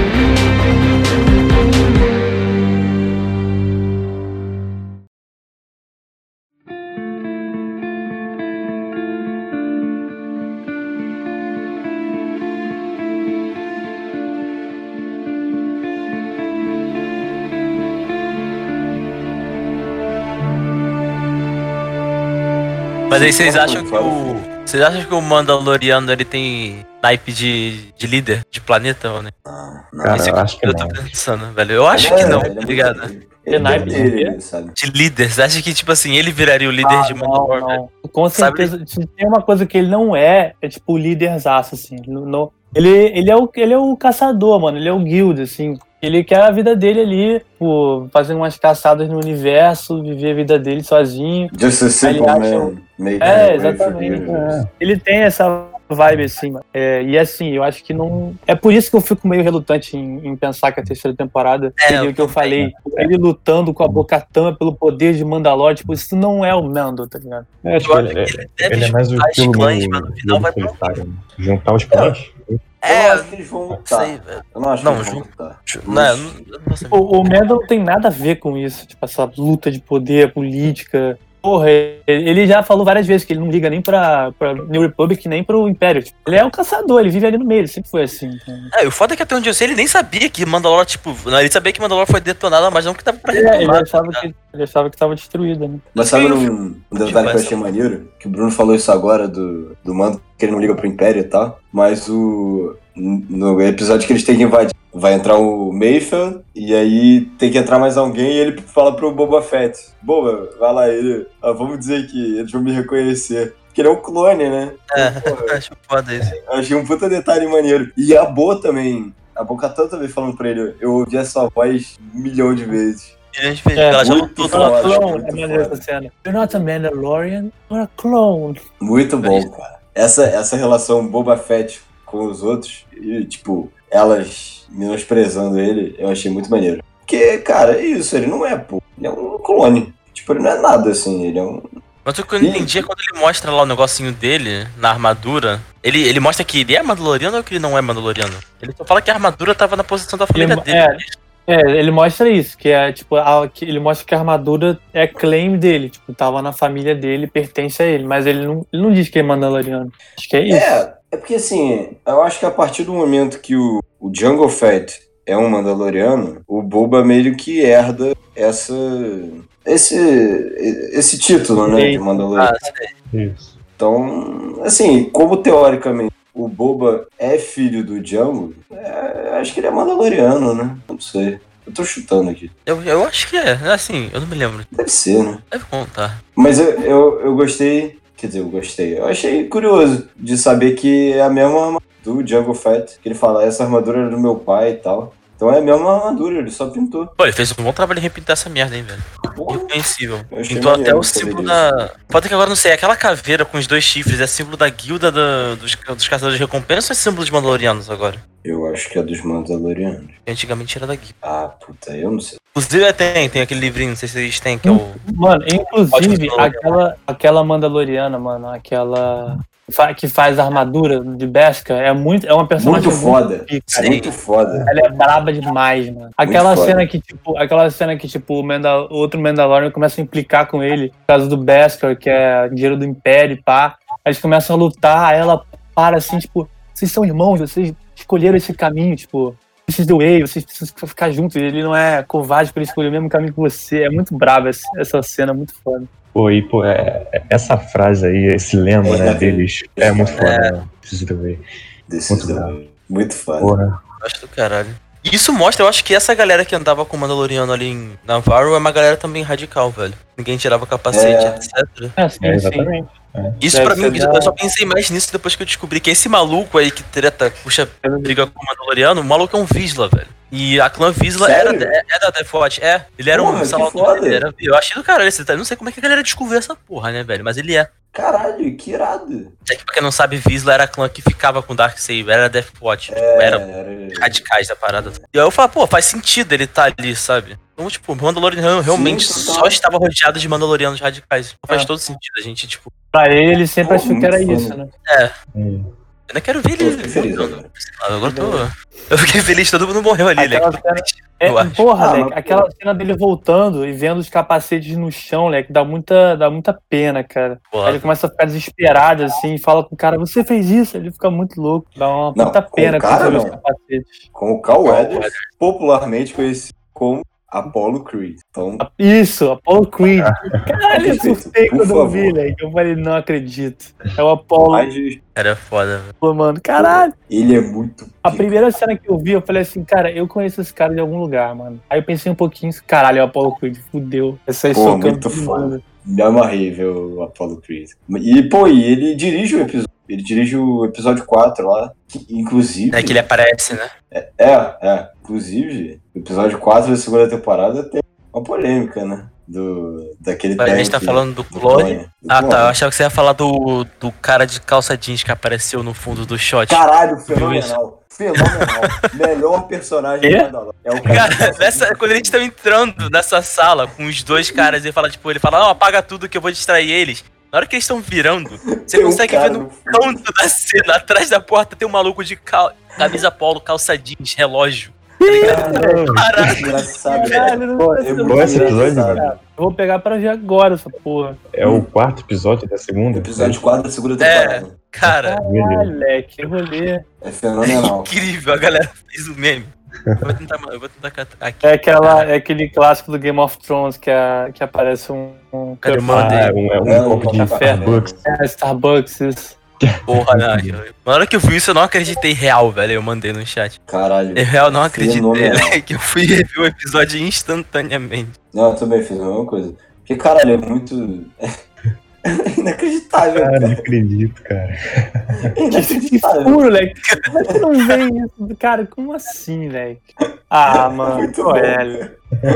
Mas aí vocês Fala, acham que fala. o. Vocês acham que o Mandaloriano ele tem naipe de, de líder de planeta, ou né? Não, não. Cara, Esse eu acho que eu tô não. pensando, velho. Eu acho É, que não, ele é tá muito- ligado? Ele, ele naipe deve ter de quê? ele, sabe? De líder. Você acha que, tipo assim, ele viraria o líder Ah, de não, Mandalore, velho? não. Com Sabe- certeza, se tem uma coisa que ele não é, é tipo o líderzaço, assim. No, no- ele, ele, é o, ele é o caçador, mano. Ele é o guild, assim. Ele quer a vida dele ali, pô, fazendo umas caçadas no universo, viver a vida dele sozinho. Just a simple Ele acha- man. Made É, that way for exatamente. years. Ele tem essa vibe, assim, mano. É, e assim, eu acho que não... É por isso que eu fico meio relutante em, em pensar que a terceira temporada É, seria eu o que eu também. falei. Ele lutando com a Bo-Katan pelo poder de Mandalore, tipo, isso não é o Mando, tá ligado? É, tipo, Eu ele, acho que é, ele deve ele é mais o juntar os estilo clãs, meio mas no final lobo vai pra solitário, né? Juntar os clãs. Eu É, não acho que eles vão não sei, lutar. velho. Eu não acho Não, que eles vão ju- lutar. ju- Mas- Não, não, eu não sei. O, o Mando não tem nada a ver com isso, tipo, essa luta de poder, política. Porra, ele já falou várias vezes que ele não liga nem pra, pra New Republic, nem pro Império. Tipo, ele é um caçador, ele vive ali no meio, ele sempre foi assim. Então... É, e o foda é que até onde eu sei, ele nem sabia que Mandalore, tipo, não, ele sabia que Mandalore foi detonada, mas não que tava pra É, ele retomar. achava que, ele achava que tava destruída, né? Mas sabe Eu um, um detalhe Tipo, que eu essa- achei maneiro? Que o Bruno falou isso agora do, do Mando, que ele não liga pro Império e tal. Mas o. No episódio que eles têm que invadir, vai entrar o Mayfield e aí tem que entrar mais alguém e ele fala pro Boba Fett: Boba, vai lá, ele. Ah, vamos dizer que eles vão me reconhecer. Porque ele é um clone, né? É, Porra, acho foda isso. eu achei um puta detalhe maneiro. E a Bo também. A Bo-Katan também falando pra ele: eu ouvi essa voz um milhão de vezes. E a gente fez, É, ela já muito lutou foda. Ela Lógico, clone, muito é maneiro foda. essa cena. You're not a Mandalorian, you're a clone. Muito bom, cara. Essa, essa relação Boba Fett com os outros, e, tipo, elas menosprezando ele, eu achei muito maneiro. Porque, cara, é isso, ele não é, pô. Ele é um clone. Tipo, ele não é nada, assim, ele é um... Mas o que eu não entendi é quando ele mostra lá o negocinho dele, na armadura. Ele, ele mostra que ele é Mandaloriano ou que ele não é Mandaloriano? Ele só fala que a armadura tava na posição da família Ele- dele. é, É, ele mostra isso, que é tipo, a- que ele mostra que a armadura é claim dele, tipo, tava na família dele, pertence a ele, mas ele não, ele não diz que é Mandaloriano. Acho que é isso. É, é porque, assim, eu acho que a partir do momento que o, o Jango Fett é um Mandaloriano, o Boba meio que herda essa... Esse, esse título, né, de Mandaloriano. Ah, sei. Isso. Então, assim, como teoricamente o Boba é filho do Jango, é, acho que ele é Mandaloriano, né? Não sei. Eu tô chutando aqui. Eu, eu acho que é, assim, eu não me lembro. Deve ser, né? Deve contar. Mas eu, eu, eu gostei, quer dizer, eu gostei. Eu achei curioso de saber que é a mesma armadura do Jango Fett, que ele fala, essa armadura era do meu pai e tal. Então é a mesma armadura, ele só pintou. Pô, ele fez um bom trabalho em repintar essa merda, hein, velho. Porra, Irreconhecível. eu achei Pintou até maneiro o saber símbolo disso. da. Foda que agora não sei, aquela caveira com os dois chifres é símbolo da guilda da- dos, dos caçadores de recompensa ou é símbolo de Mandalorianos agora? Eu acho que é dos Mandalorianos. Que antigamente era da guilda. Ah, puta, eu não sei. Inclusive tem, tem aquele livrinho, não sei se vocês têm, que é o. Mano, inclusive, Ótimo. aquela, aquela Mandaloriana, mano, aquela fa- que faz a armadura de Beskar, é muito, é uma personagem Muito foda. pica. Sim. Muito foda. Ela é braba demais, mano. Aquela foda. cena que, tipo, aquela cena que, tipo, o, Mandal- o outro Mandalorian começa a implicar com ele por causa do Beskar, que é dinheiro do Império e pá. Aí eles começam a lutar, aí ela para assim, tipo, vocês são irmãos, vocês escolheram esse caminho, tipo, vocês do way, vocês precisam ficar juntos. Ele não é covarde pra ele escolher o mesmo caminho que você. É muito braba essa, essa cena, muito foda. Pô, e, pô, é- é- essa frase aí, esse lema, É, né, é. deles, é muito foda, né? Preciso ver. Desse Muito muito, muito foda. Porra. Acho do caralho. E isso mostra, eu acho que essa galera que andava com o Mandaloriano ali em Navarro é uma galera também radical, velho. Ninguém tirava capacete, É. etcétera. É, sim, É, sim. exatamente. Isso Deve pra mim, ser da- eu só pensei mais nisso depois que eu descobri que esse maluco aí que treta, puxa, briga com o Mandaloriano, o maluco é um Vizsla, velho. E a clã Vizsla era, Sério? é, é da Death Watch, é. Ele era Porra, um que salão foda. ele era, eu achei do caralho esse detalhe. Não sei como é que a galera descobriu essa porra, né, velho? Mas ele é. Caralho, que irado. É que pra quem não sabe, Vizsla era a clã que ficava com Darksaber, era Death Watch, tipo, É, era era... radicais da parada. E aí eu falo, pô, faz sentido ele tá ali, sabe? Então, tipo, o Mandaloriano realmente Sim, só total. estava rodeado de Mandalorianos radicais. Faz É. todo sentido, a gente, tipo, Pra ele, ele sempre Pô, achou que muito era foda. isso, né? Hum. eu não quero ver Pô, ele. fiquei feliz agora. Ah, agora eu tô. Eu fiquei feliz, todo mundo morreu ali, né? Aquela cena, é, Eu acho. porra, Ah, Leque, mas, aquela cena dele voltando e vendo os capacetes no chão, Leque, dá muita, dá muita pena, cara. Aí ele Porra. começa a ficar desesperado, assim, e fala com o cara, você fez isso? Ele fica muito louco, dá uma Não, puta com pena o cara, quando você vê os não. capacetes. Com o Carl Weathers, popularmente conhecido como Apollo Creed. Então, Isso, Apollo Creed. Caralho, eu Perfeito, surtei por quando eu vi, favor. Leque. Eu falei, não acredito. É o Apollo, mais de- Era foda, velho. mano. Caralho. ele é muito... A pica. primeira cena que eu vi, eu falei assim, cara, eu conheço esse cara de algum lugar, mano. Aí eu pensei um pouquinho, caralho, é o Apollo Creed, fudeu. Essa aí Pô, socando muito todo foda. mundo. Me amarrei ver o Apollo Creed. E, pô, e ele dirige o episódio. Ele dirige o episódio quatro lá. Que, inclusive... É que ele aparece, né? É, é. Inclusive, o episódio quatro da segunda temporada tem uma polêmica, né? Do, daquele A gente tanque, tá falando do do clone. clone. Ah, Do tá. Eu clone. achava que você ia falar do, do cara de calça jeans que apareceu no fundo do shot. Caralho, Viu fenomenal. Fenomenal. Melhor personagem Quê? do Mandalorian. É o cara, Cara, nessa, quando a gente tava entrando nessa sala com os dois caras, ele fala, tipo, ele fala, não, apaga tudo que eu vou distrair eles. Na hora que eles estão virando, você Tem um consegue cara ver no no fundo. canto da cena, atrás da porta, tem um maluco de cal- camisa polo, calça jeans, relógio. Caralho, engraçado. Caralho, não Pô, sei é se eu muito Qual é esse episódio, engraçado. mano? Eu vou pegar pra ver agora essa porra. É o quarto episódio da segunda? Episódio quatro da segunda É. temporada. cara, Caralho, moleque, eu vou ler. É fenomenal. incrível, a galera fez o meme. Eu vou tentar, eu vou tentar catar aqui. É, aquela, é aquele clássico do Game of Thrones que, a, que aparece um, um Cadê o cup- mano? Ah, é um, é um É, um copo de café. Starbucks. É, Starbucks, isso. Porra, não, eu- na hora que eu vi isso, eu não acreditei real, velho. Eu mandei no chat. Caralho. Eu real não acreditei, Fenomenal. velho, que eu fui rever o episódio instantaneamente. Não, eu também fiz a mesma coisa. Porque, caralho, é muito. É inacreditável, Cara, não cara. acredito, cara. É Que inacreditável. furo, moleque. Como é que não vê isso? Cara, como assim, velho? Ah, mano, Muito pô, bom. velho.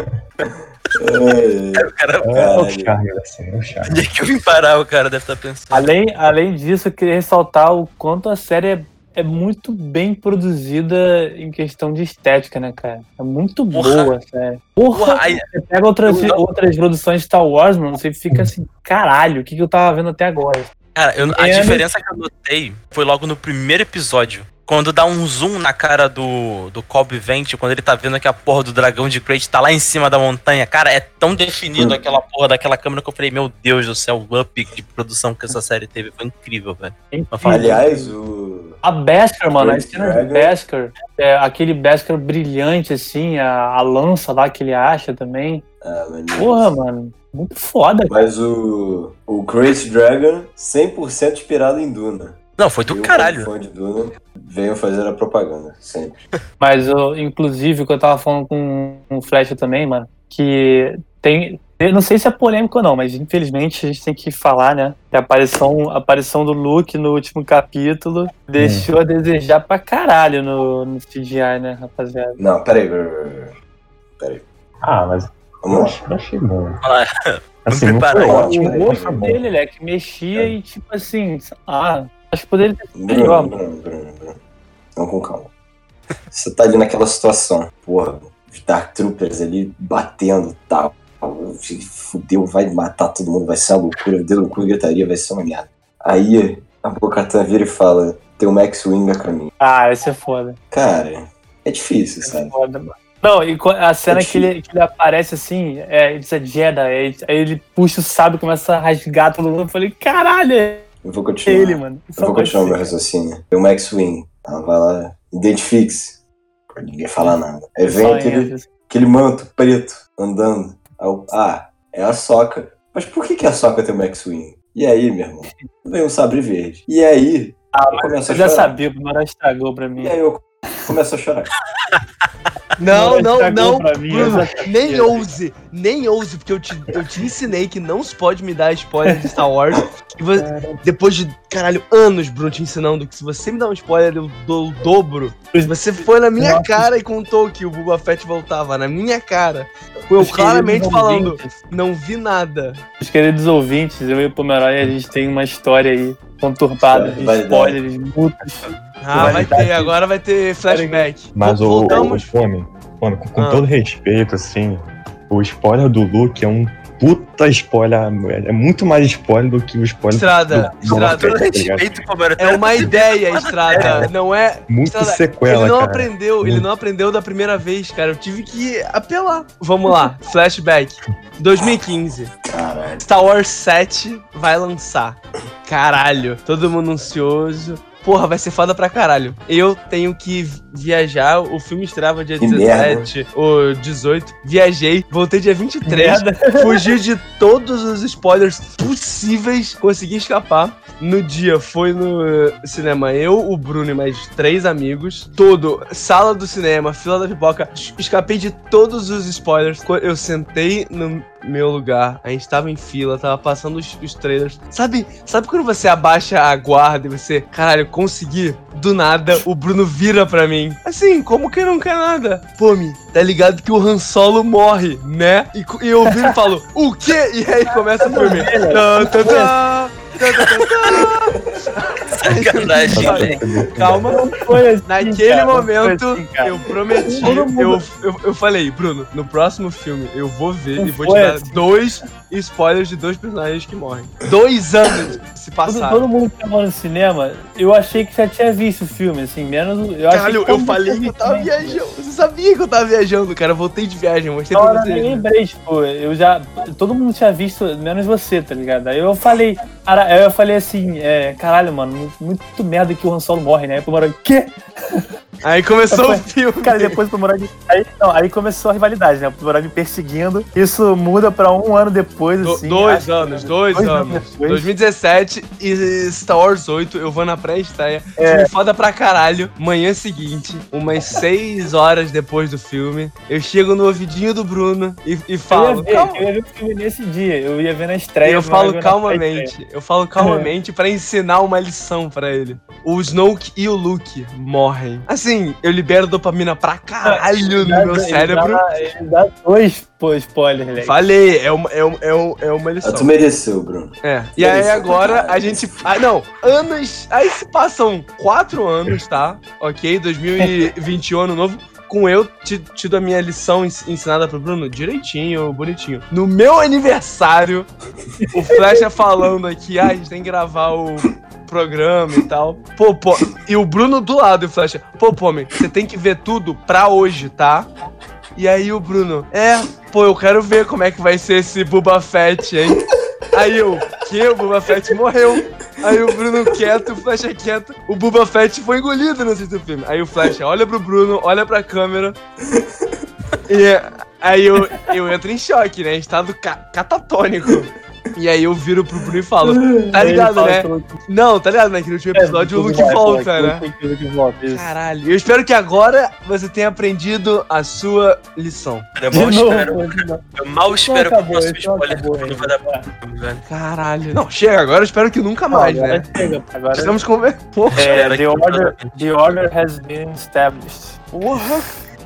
É, O cara, É o Caralho. charme da cena, é o charme. onde é que eu vim parar? O cara deve estar pensando. Além, além disso, eu queria ressaltar o quanto a série é, é muito bem produzida em questão de estética, né, cara? É muito Porra. boa, sério. Porra, Porra, aí- você pega outras, Eu- outras produções de Star Wars, mano, você fica assim, caralho, o que, que eu tava vendo até agora? Cara, eu- a É, diferença que eu notei foi logo no primeiro episódio. Quando dá um zoom na cara do, do Cobb Vent, quando ele tá vendo que a porra do dragão de Crate tá lá em cima da montanha, cara, é tão definido Hum. aquela porra daquela câmera que eu falei, meu Deus do céu, o up de produção que essa série teve foi incrível, velho. Mas fala- Aliás, o. A Beskar, mano, a Great cena de Dragon. Beskar, é, aquele Beskar brilhante, assim, a, a lança lá que ele acha também. Ah, maneiro. Porra, mano, muito foda. Mas o. O Great Dragon, cem por cento inspirado em Duna. Não, foi do Eu, caralho. como fã de Duna, venho fazer a propaganda, sempre. Mas, eu, inclusive, o que eu tava falando com o Flecha também, mano, que tem... Eu não sei se é polêmico ou não, mas infelizmente a gente tem que falar, né? Que a aparição, a aparição do Luke no último capítulo deixou a desejar pra caralho no, no C G I, né, rapaziada? Não, peraí. peraí, Peraí. Ah, mas eu Vamos lá. achei, eu achei bom. Ah, Assim, não preparar foi aí. ótimo, O mas rosto foi bom. dele, ele é que mexia e, tipo assim, ah, acho que poderia ter sido Bruno, melhor. Bruno, Bruno, Bruno. Vamos com calma. Você tá ali naquela situação. Porra, os Dark Troopers ali batendo e tal. Fudeu, vai matar todo mundo, vai ser uma loucura. Deu loucura, gritaria, vai ser uma merda. Aí a Bo-Katan vira e fala: tem o Max Wing a caminho. Ah, esse é foda. Cara, é difícil, Esse é sabe? foda, mano. Não, e co- a cena É que ele, que ele aparece assim, é, ele diz Jedi, aí aí ele puxa o sábio e começa a rasgar todo mundo. Eu falei, caralho, é Eu vou continuar. ele, mano. Eu vou continuar o meu raciocínio. Tem o Max Wing. Ela vai lá, identifique-se. Pra ninguém falar nada. Aí vem aquele, aquele manto preto andando. Aí eu, ah, é a Sokka. Mas por que, que a Sokka tem o Max Wing? E aí, meu irmão? Vem um sabre verde. E aí, Ah, eu começo a eu já chorar. sabia, o Primeiro estragou pra mim. E aí eu começo a chorar. Não, Primeiro não, estragou não. pra mim, Bruno, eu já sabia. nem ouse, nem ouse, porque eu te, eu te ensinei que não se pode me dar spoiler de Star Wars. E você, depois de, caralho, anos, Bruno, te ensinando que se você me dá um spoiler, eu dou o dobro. Você foi na minha Nossa. cara e contou que o Boba Fett voltava, na minha cara. Eu Os claramente queridos falando, ouvintes, não vi nada. Os queridos ouvintes, eu e o Pomeroy, a gente tem uma história aí conturbada, de Vai dar. spoilers, multas. Ah, vai ter, agora vai ter flashback. Mas Vol- o, o Voltamos. Fome, Fome, com, com Ah. todo respeito, assim, o spoiler do Luke é um puta spoiler, é muito mais spoiler do que o spoiler Estrada, do, do Estrada. todo Boba Fett, tá ligado? respeito, Palmeiras. É uma ideia, Estrada. Não é. Muito Estrada, sequela, ele não cara. aprendeu, ele Muito. não aprendeu da primeira vez, cara. Eu tive que apelar. Vamos lá, flashback. dois mil e quinze. Caralho. Star Wars sete vai lançar. Caralho, todo mundo ansioso. Porra, vai ser foda pra caralho. Eu tenho que viajar. O filme estreava dia Que dezessete ou dezoito. Viajei, voltei dia vinte e três. Fugi de todos os spoilers possíveis. Consegui escapar. No dia foi no eh, cinema eu, o Bruno e mais três amigos. Todo, sala do cinema, fila da pipoca. Es- Escapei de todos os spoilers. Co- Eu sentei no meu lugar, a gente tava em fila, tava passando os, os trailers. Sabe, sabe quando você abaixa a guarda e você, caralho, consegui? Do nada, o Bruno vira pra mim. Assim, como quem não quer nada? Pô, Mi, tá ligado que o Han Solo morre, né? E, e eu viro e falo, o quê? E aí começa o filme. Tã, tã, tã. Sacanagem, velho. Calma. Não foi assim, Naquele cara, não momento, foi assim, cara. eu prometi, Todo mundo- eu, eu, eu falei, Bruno, no próximo filme eu vou ver Não e vou te foi dar assim. dois spoilers de dois personagens que morrem. Dois anos se Todo, passaram. todo mundo que tava no cinema, eu achei que já tinha visto o filme, assim, menos. o- Eu achei Caralho, que todo eu mundo falei tinha que eu tava visto também. viajando. Você sabia que eu tava viajando, cara. Eu voltei de viagem, eu mostrei Na pra hora eu nem vocês. lembrei, tipo, eu já. Todo mundo tinha visto, menos você, tá ligado? Aí eu falei, cara, aí eu falei assim, é, caralho, mano, muito, muito merda que o Han Solo morre, né? Aí o Pomorag, quê? Aí começou o Eu filme. Cara, depois o Pomorag. Aí, não, aí começou a rivalidade, né? O Pomorag me perseguindo. Isso muda pra um ano depois, Do- assim. dois acho- anos, dois, dois anos. anos depois. dois mil e dezessete e Star Wars oito, eu vou na pré-estreia. É. Filme foda pra caralho. Manhã seguinte, umas seis horas depois do filme, eu chego no ouvidinho do Bruno e, e Eu ia, falo, ver, calma. eu ia ver o filme nesse dia, eu ia ver na estreia. Eu o falo Pomorag na pré-estreia. calmamente, eu falo calmamente pra ensinar uma lição pra ele. O Snoke e o Luke morrem. Assim, eu libero dopamina pra caralho no Dá- meu ele cérebro. Dá, ele dá dois pô, spoilers, Lex. Falei, é uma, é, um- é, um- é uma Ah, lição. tu mereceu, Bruno. É. E aí agora a gente. Ah, não, anos. Aí se passam quatro anos, tá? Ok? dois mil e vinte e um, ano novo. Com eu ti- tido a minha lição ens- ensinada pro Bruno direitinho, bonitinho. No meu aniversário, o Flecha falando aqui, ah, a gente tem que gravar o programa e tal. Pô, pô, e o Bruno do lado, e o Flecha, pô, pô, man, você tem que ver tudo pra hoje, tá? E aí o Bruno, é, pô, eu quero ver como é que vai ser esse Boba Fett, hein? Aí eu, que? O Boba Fett morreu. Aí o Bruno quieto, o Flecha quieto. O Boba Fett foi engolido no sexto filme. Aí o Flecha olha pro Bruno, olha pra câmera. E aí eu, eu entro em choque, né? Estado ca catatônico. E aí eu viro pro Bruno e falo, tá ligado, né? Não, tá ligado, né? Que no último episódio o Luke volta, né? O Luke volta, isso. Caralho, eu espero que agora você tenha aprendido a sua lição. Eu De mal novo, espero, de novo. eu mal espero que o acabou, próximo então spoiler acabou, não vai dar bom filme, velho. Caralho. Não, chega, agora eu espero que nunca mais, Agora né? chega, Agora Estamos conversando. Porra. é, Espera the, que- order, the order has been established. Porra.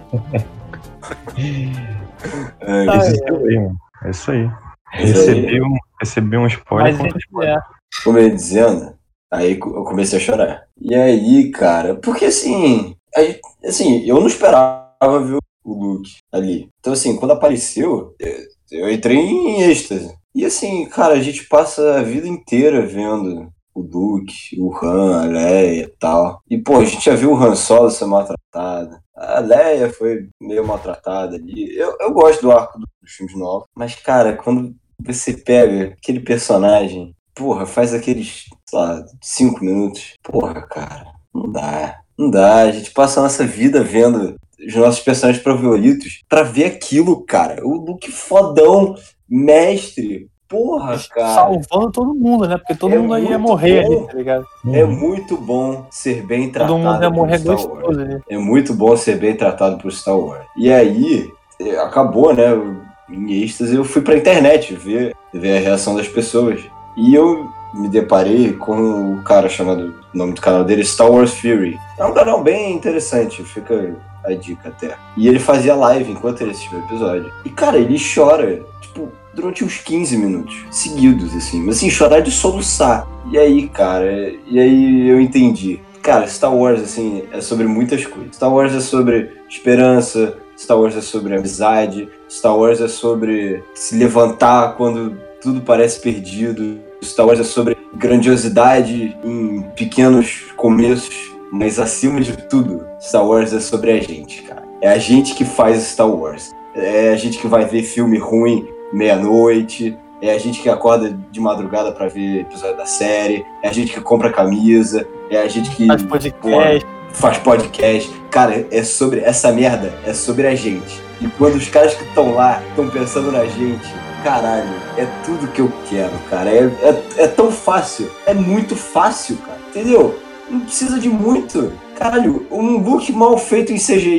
Ai, Ah, É isso aí, mano. É isso aí. Isso aí. Recebi um, recebi um spoiler. Mas contra spoiler. é, Como eu ia dizendo, aí eu comecei a chorar. E aí, cara, porque assim, aí, assim, eu não esperava ver o Luke ali. Então, assim, quando apareceu, eu, eu entrei em êxtase. E assim, cara, a gente passa a vida inteira vendo o Luke, o Han, a Leia e tal. E, pô, a gente já viu o Han Solo ser maltratado. A Leia foi meio maltratada ali. Eu, eu gosto do arco dos filmes novos. Mas, cara, quando você pega aquele personagem, porra, faz aqueles, sei lá, cinco minutos. Porra, cara, não dá. Não dá. A gente passa a nossa vida vendo os nossos personagens favoritos pra ver aquilo, cara. O Luke fodão, mestre. Porra, cara. salvando todo mundo, né? Porque todo É mundo aí ia muito morrer bom. ali, tá ligado? É Uhum. muito bom ser bem tratado Todo mundo ia por morrer Star Wars. gostoso ali. É muito bom ser bem tratado por Star Wars. E aí, eh, acabou, né? Em êxtase, eu fui pra internet ver, ver a reação das pessoas. E eu me deparei com o cara chamado, o nome do canal dele, Star Wars Fury. É um canal bem interessante, fica a dica até. E ele fazia live enquanto ele assistia o episódio. E, cara, ele chora, tipo, durante uns quinze minutos seguidos, assim. Mas, assim, chorar de soluçar. E aí, cara, e aí eu entendi. Cara, Star Wars, assim, é sobre muitas coisas. Star Wars é sobre esperança, Star Wars é sobre amizade, Star Wars é sobre se levantar quando tudo parece perdido, Star Wars é sobre grandiosidade em pequenos começos, mas acima de tudo, Star Wars é sobre a gente, cara. É a gente que faz Star Wars. É a gente que vai ver filme ruim meia-noite, é a gente que acorda de madrugada pra ver episódio da série, é a gente que compra camisa, é a gente que Faz podcast. faz podcast. Cara, é sobre essa merda, é sobre a gente. E quando os caras que estão lá estão pensando na gente, caralho, é tudo que eu quero, cara. É, é, é tão fácil, é muito fácil, cara. Entendeu? Não precisa de muito. Caralho, um look mal feito em C G I,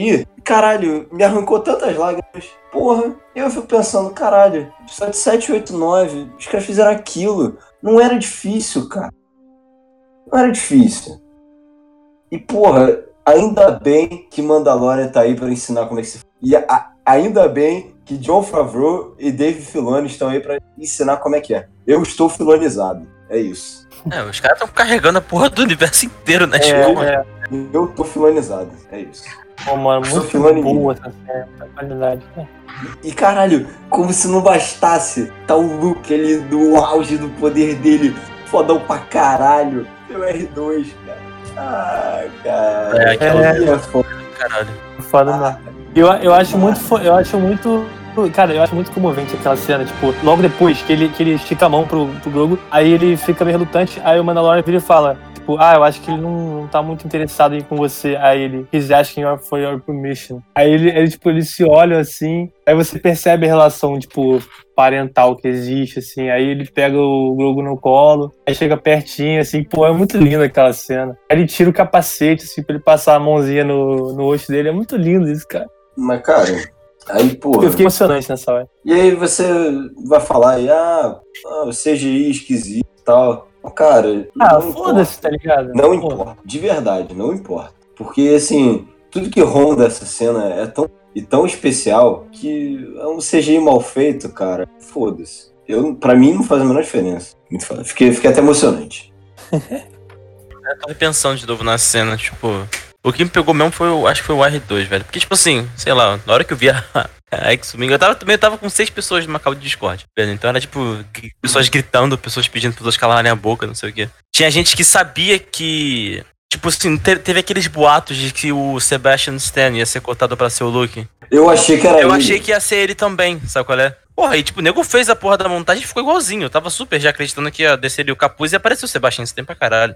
caralho, me arrancou tantas lágrimas. Porra, eu fico pensando, caralho, episódio sete, oito, nove, os caras fizeram aquilo. Não era difícil, cara. Não era difícil. E, porra, ainda bem que Mandalorian tá aí pra ensinar como é que se... E a, ainda bem que Jon Favreau e Dave Filoni estão aí pra ensinar como é que é. Eu estou filonizado. É isso. É, os caras estão carregando a porra do universo inteiro, né? É, Tipo, é. Eu tô filonizado. É isso. Pô, mano, Sou muito Filoni. boa essa série, a qualidade. né? E caralho, como se não bastasse, tá o Luke ali no auge do poder dele, fodão pra caralho, meu R dois, cara. Ah, cara. É, aquilo É. ali é foda. caralho. Foda mesmo. Eu, eu acho muito. fo- Eu acho muito. Cara, eu acho muito comovente aquela cena, tipo, logo depois que ele, que ele estica a mão pro, pro Grogu, aí ele fica meio relutante, aí o Mandalorian vira e fala, tipo, ah, eu acho que ele não, não tá muito interessado em ir com você. Aí ele, he's asking your, for your permission. Aí ele, ele, tipo, eles se olham assim, aí você percebe a relação, tipo, parental que existe, assim, aí ele pega o Grogu no colo, aí chega pertinho, assim, pô, é muito linda aquela cena. Aí ele tira o capacete, assim, pra ele passar a mãozinha no, no rosto dele, é muito lindo isso, cara. Mas, cara, aí, porra. Eu fiquei emocionante nessa hora. E aí você vai falar aí, ah, ah, o C G I esquisito e tal. Cara, Ah, não foda-se, tá ligado? Não Pô. importa, de verdade, não importa. Porque, assim, tudo que ronda essa cena é tão, e tão especial que é um C G I mal feito, cara. Foda-se. Eu, pra mim não faz a menor diferença. Muito foda. Fiquei, fiquei até emocionante. Eu tava pensando de novo na cena, tipo. O que me pegou mesmo foi o. Acho que foi o R dois, velho. Porque, tipo assim, sei lá, na hora que eu vi a, a X-Wing, eu tava também eu tava com seis pessoas numa call de Discord, velho. Então era tipo, gr- pessoas gritando, pessoas pedindo pra pessoas calarem a boca, não sei o quê. Tinha gente que sabia que. Tipo assim, te- teve aqueles boatos de que o Sebastian Stan ia ser cotado pra ser o Luke. Eu achei que era Eu ele. achei que ia ser ele também, sabe qual é? Porra, e tipo, o nego fez a porra da montagem e ficou igualzinho. Eu tava super já acreditando que ia descer ali o capuz e apareceu o Sebastian Stan pra caralho.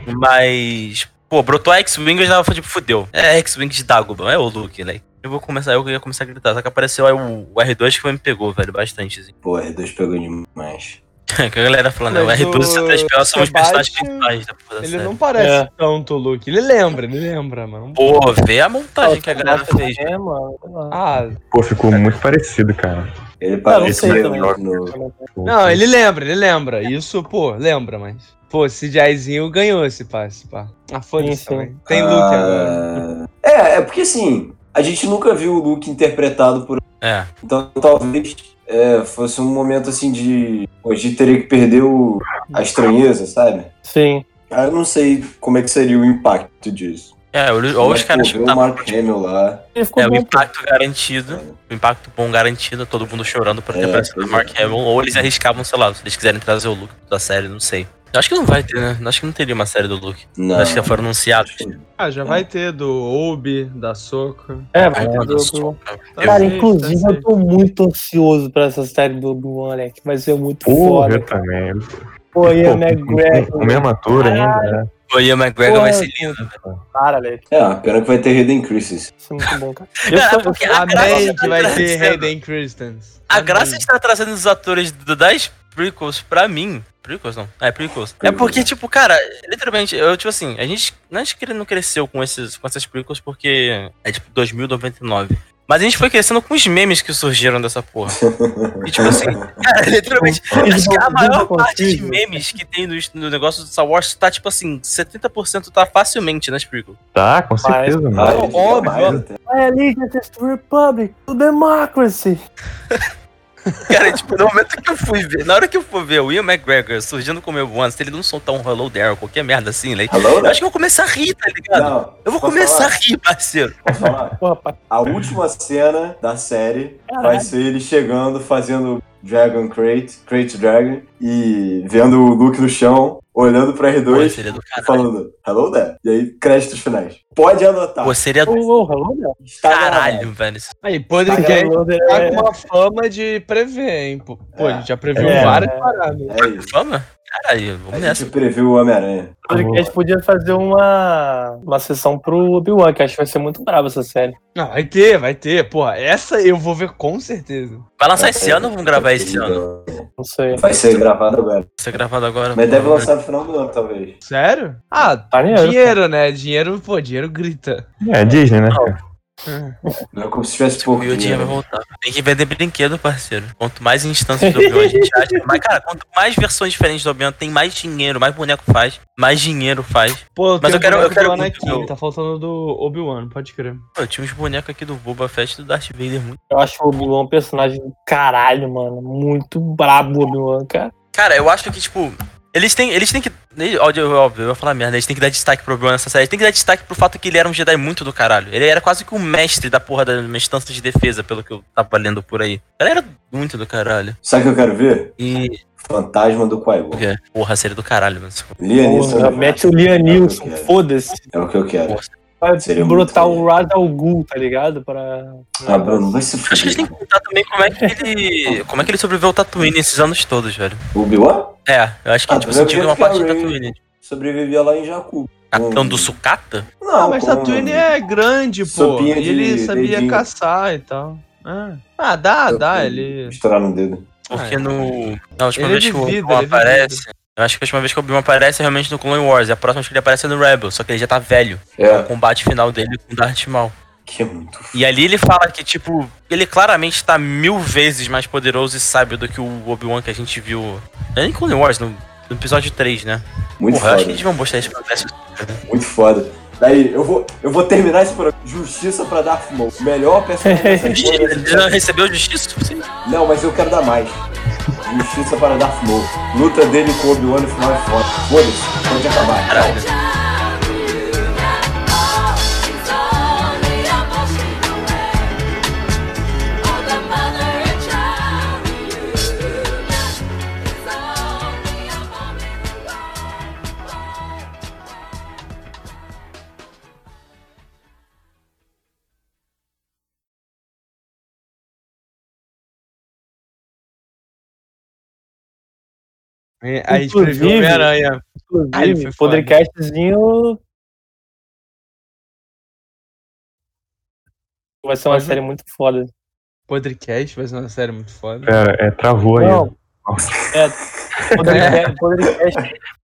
Mas, pô, brotou a X-Wing e eu já tava tipo, fudeu. É X-Wing de Dagobah, é o Luke, né? Eu vou começar, eu ia começar a gritar. Só que apareceu aí o, o R dois que foi, me pegou, velho, bastante, assim. Pô, R dois pegou demais. Que a galera falando, né? O Mas R dois e o C três P O são os personagens Sebastian, principais da porra da Ele série. não parece É. tanto o Luke. Ele lembra, ele lembra, mano. Pô, vê a montagem que a galera fez. É, mano. sei lá. Ah, Pô, ficou muito parecido, cara. Ele não parece sei meio também. no... não, ele lembra, ele lembra. Isso, pô, lembra, mas. Pô, esse Jaizinho ganhou esse passe, pá. Ah, foda-se Sim, sim. também. Tem Luke agora. Ah, É, é porque assim, a gente nunca viu o Luke interpretado por... É. Então talvez é, fosse um momento assim de... Hoje teria que perder o... a estranheza, sabe? Sim. Ah, eu não sei como é que seria o impacto disso. É, olha os Mas, caras pô, ver o Mark Hamill lá... Ele ficou É, o bom, pô. impacto garantido. O impacto bom garantido, todo mundo chorando por ter É, aparecido pois o Mark é. Hamill, ou eles arriscavam, sei lá, se eles quiserem trazer o Luke da série, não sei. Eu acho que não vai ter, né? Eu acho que não teria uma série do Luke. Não. Eu acho que já foram anunciados. Ah, já vai ter do Obi, da Soca. É, vai Ah, ter do do- Soca. Cara, sei, inclusive tá eu tô muito ansioso pra essa série do Obi-Wan, moleque. Vai ser muito Porra, foda. eu também. Pô, Pô, Ian com- McGregor. com o mesmo ator ainda, né? O Ian McGregor Porra. vai ser lindo, velho. Cara, velho. É, a pena que vai ter Hayden Christensen. Isso é muito bom, cara. Eu Cara, sou- eu porque sou- a graça Amém tá que vai ter trazendo- Hayden Christensen. A Amém. graça de estar trazendo os atores do- das prequels pra mim. Prequels não? É, prequels. É porque, tipo, cara, literalmente, eu, tipo assim, a gente, a gente não cresceu com, esses, com essas prequels porque é tipo dois mil e noventa e nove. Mas a gente foi crescendo com os memes que surgiram dessa porra. E tipo assim, cara, literalmente, acho que a maior parte de memes que tem no, no negócio do Star Wars tá, tipo assim, setenta por cento tá facilmente nas prequels. Tá, com certeza, Ah, mano. ele fica óbvio. mais até. I allegiance to the Republic, to democracy. Cara, tipo, no momento que eu fui ver, na hora que eu for ver o Ian McGregor surgindo como Obi-Wan, se ele não soltar um hello there ou qualquer merda assim, like, Hello, eu né? acho que eu vou começar a rir, tá ligado? Não, Eu vou posso começar a falar? rir, parceiro. Posso falar? Porra, pá. A última cena da série vai Caralho. ser ele chegando, fazendo Dragon Crate, Crate Dragon, e vendo o Luke no chão, olhando pra R Pô, dois seria do e caralho. falando Hello there. E aí, créditos finais. Pode anotar. Pô, seria do Ô, ô, hello, meu. Está caralho, gravado. velho. Isso- Aí, podcast Hello, tá é- com uma fama de prever, hein? Pô, Pô, a gente já previu É. várias paradas. É isso. Vamos? Caralho, A vamos nessa. gente previu o Homem-Aranha. O podcast podia fazer uma, uma sessão pro Obi-Wan, que acho que vai ser muito brava essa série. Não, vai ter, vai ter. Porra, essa eu vou ver com certeza. Vai lançar esse ano ou vamos gravar esse ano? Não sei. Vai ser gravado agora. Vai ser gravado agora. Mas deve lançar no final do ano, talvez. Sério? Ah, Maneiro, dinheiro, né? Dinheiro, pô, dinheiro grita. É, Disney, né? cara? Não é como se tivesse Tipo, pouco o Yoda vai dinheiro. voltar. Tem que vender brinquedo, parceiro. Quanto mais instâncias do Obi-Wan a gente acha, mais, cara, quanto mais versões diferentes do Obi-Wan tem, mais dinheiro, mais boneco faz, mais dinheiro faz. Pô, Mas tem eu o quero- eu boneco quero do muito Anakin, ver o- tá faltando do Obi-Wan, pode crer. Pô, eu tinha uns bonecos aqui do Boba Fett e do Darth Vader muito. Eu acho o Obi-Wan um personagem do caralho, mano. Muito brabo o Obi-Wan, cara. Cara, eu acho que, tipo, eles têm, eles têm que. Óbvio, óbvio, eu vou falar merda, eles têm que dar destaque pro Obi-Wan nessa série. Eles têm que dar destaque pro fato que ele era um Jedi muito do caralho. Ele era quase que um mestre da porra da instância de defesa, pelo que eu tava lendo por aí. Ele era muito do caralho. Sabe o que eu quero ver? E. Fantasma do Qui-Gon. Porra, porra, série do caralho, mano. Liam Neeson. Porra, mete o Liam Neeson, foda-se. É o que eu quero. Vai Seria brotar muito o Ra's al Ghul, tá ligado? Pra... Ah, Bruno, vai se Acho que eles têm fuder. que contar também como é que ele. Como é que ele sobreviveu ao Tatooine esses anos todos, velho. O Obi-Wan É, eu acho que, Ah, tipo, tu assim, vai tive ver uma que a parte de Rey- Tatooine. sobrevivia lá em Jakku. Capitão do Sucata? Não, Ah, mas com- Tatooine é grande, pô. Sopinha E de ele sabia dedinho. caçar e tal. Ah, ah dá, dá, ele... Estourar no dedo. Porque Ah, no. Na última Ele é vez que o de vida, Obi-Wan ele é de aparece. Eu acho que a última vez que o Obi-Wan aparece é realmente no Clone Wars. E a próxima vez que ele aparece é no Rebel. Só que ele já tá velho. É o É, combate final dele com Darth Maul. que é muito E ali ele fala que, tipo, ele claramente tá mil vezes mais poderoso e sábio do que o Obi-Wan que a gente viu. É em Clone Wars, no, no episódio três, né? Muito Porra, eu acho que foda. eles vão mostrar isso pra Darth. Muito foda. Daí, eu vou, eu vou terminar esse programa. Justiça pra Darth Maul. Melhor personagem dessa Ele porra. já recebeu justiça? Sim. Não, mas eu quero dar mais. Justiça para Darth Maul. Luta dele com o Obi-Wan no final é foda. Foda-se, pode acabar. Caralho. É, a gente previu Inclusive- Homem-Aranha. Ah, ele foi Inclusive, Podcastzinho. Vai ser uma Pode- série muito foda. Podcast vai ser uma série muito foda. Pera, é, travou aí. Não. É, Podcast, Podcast,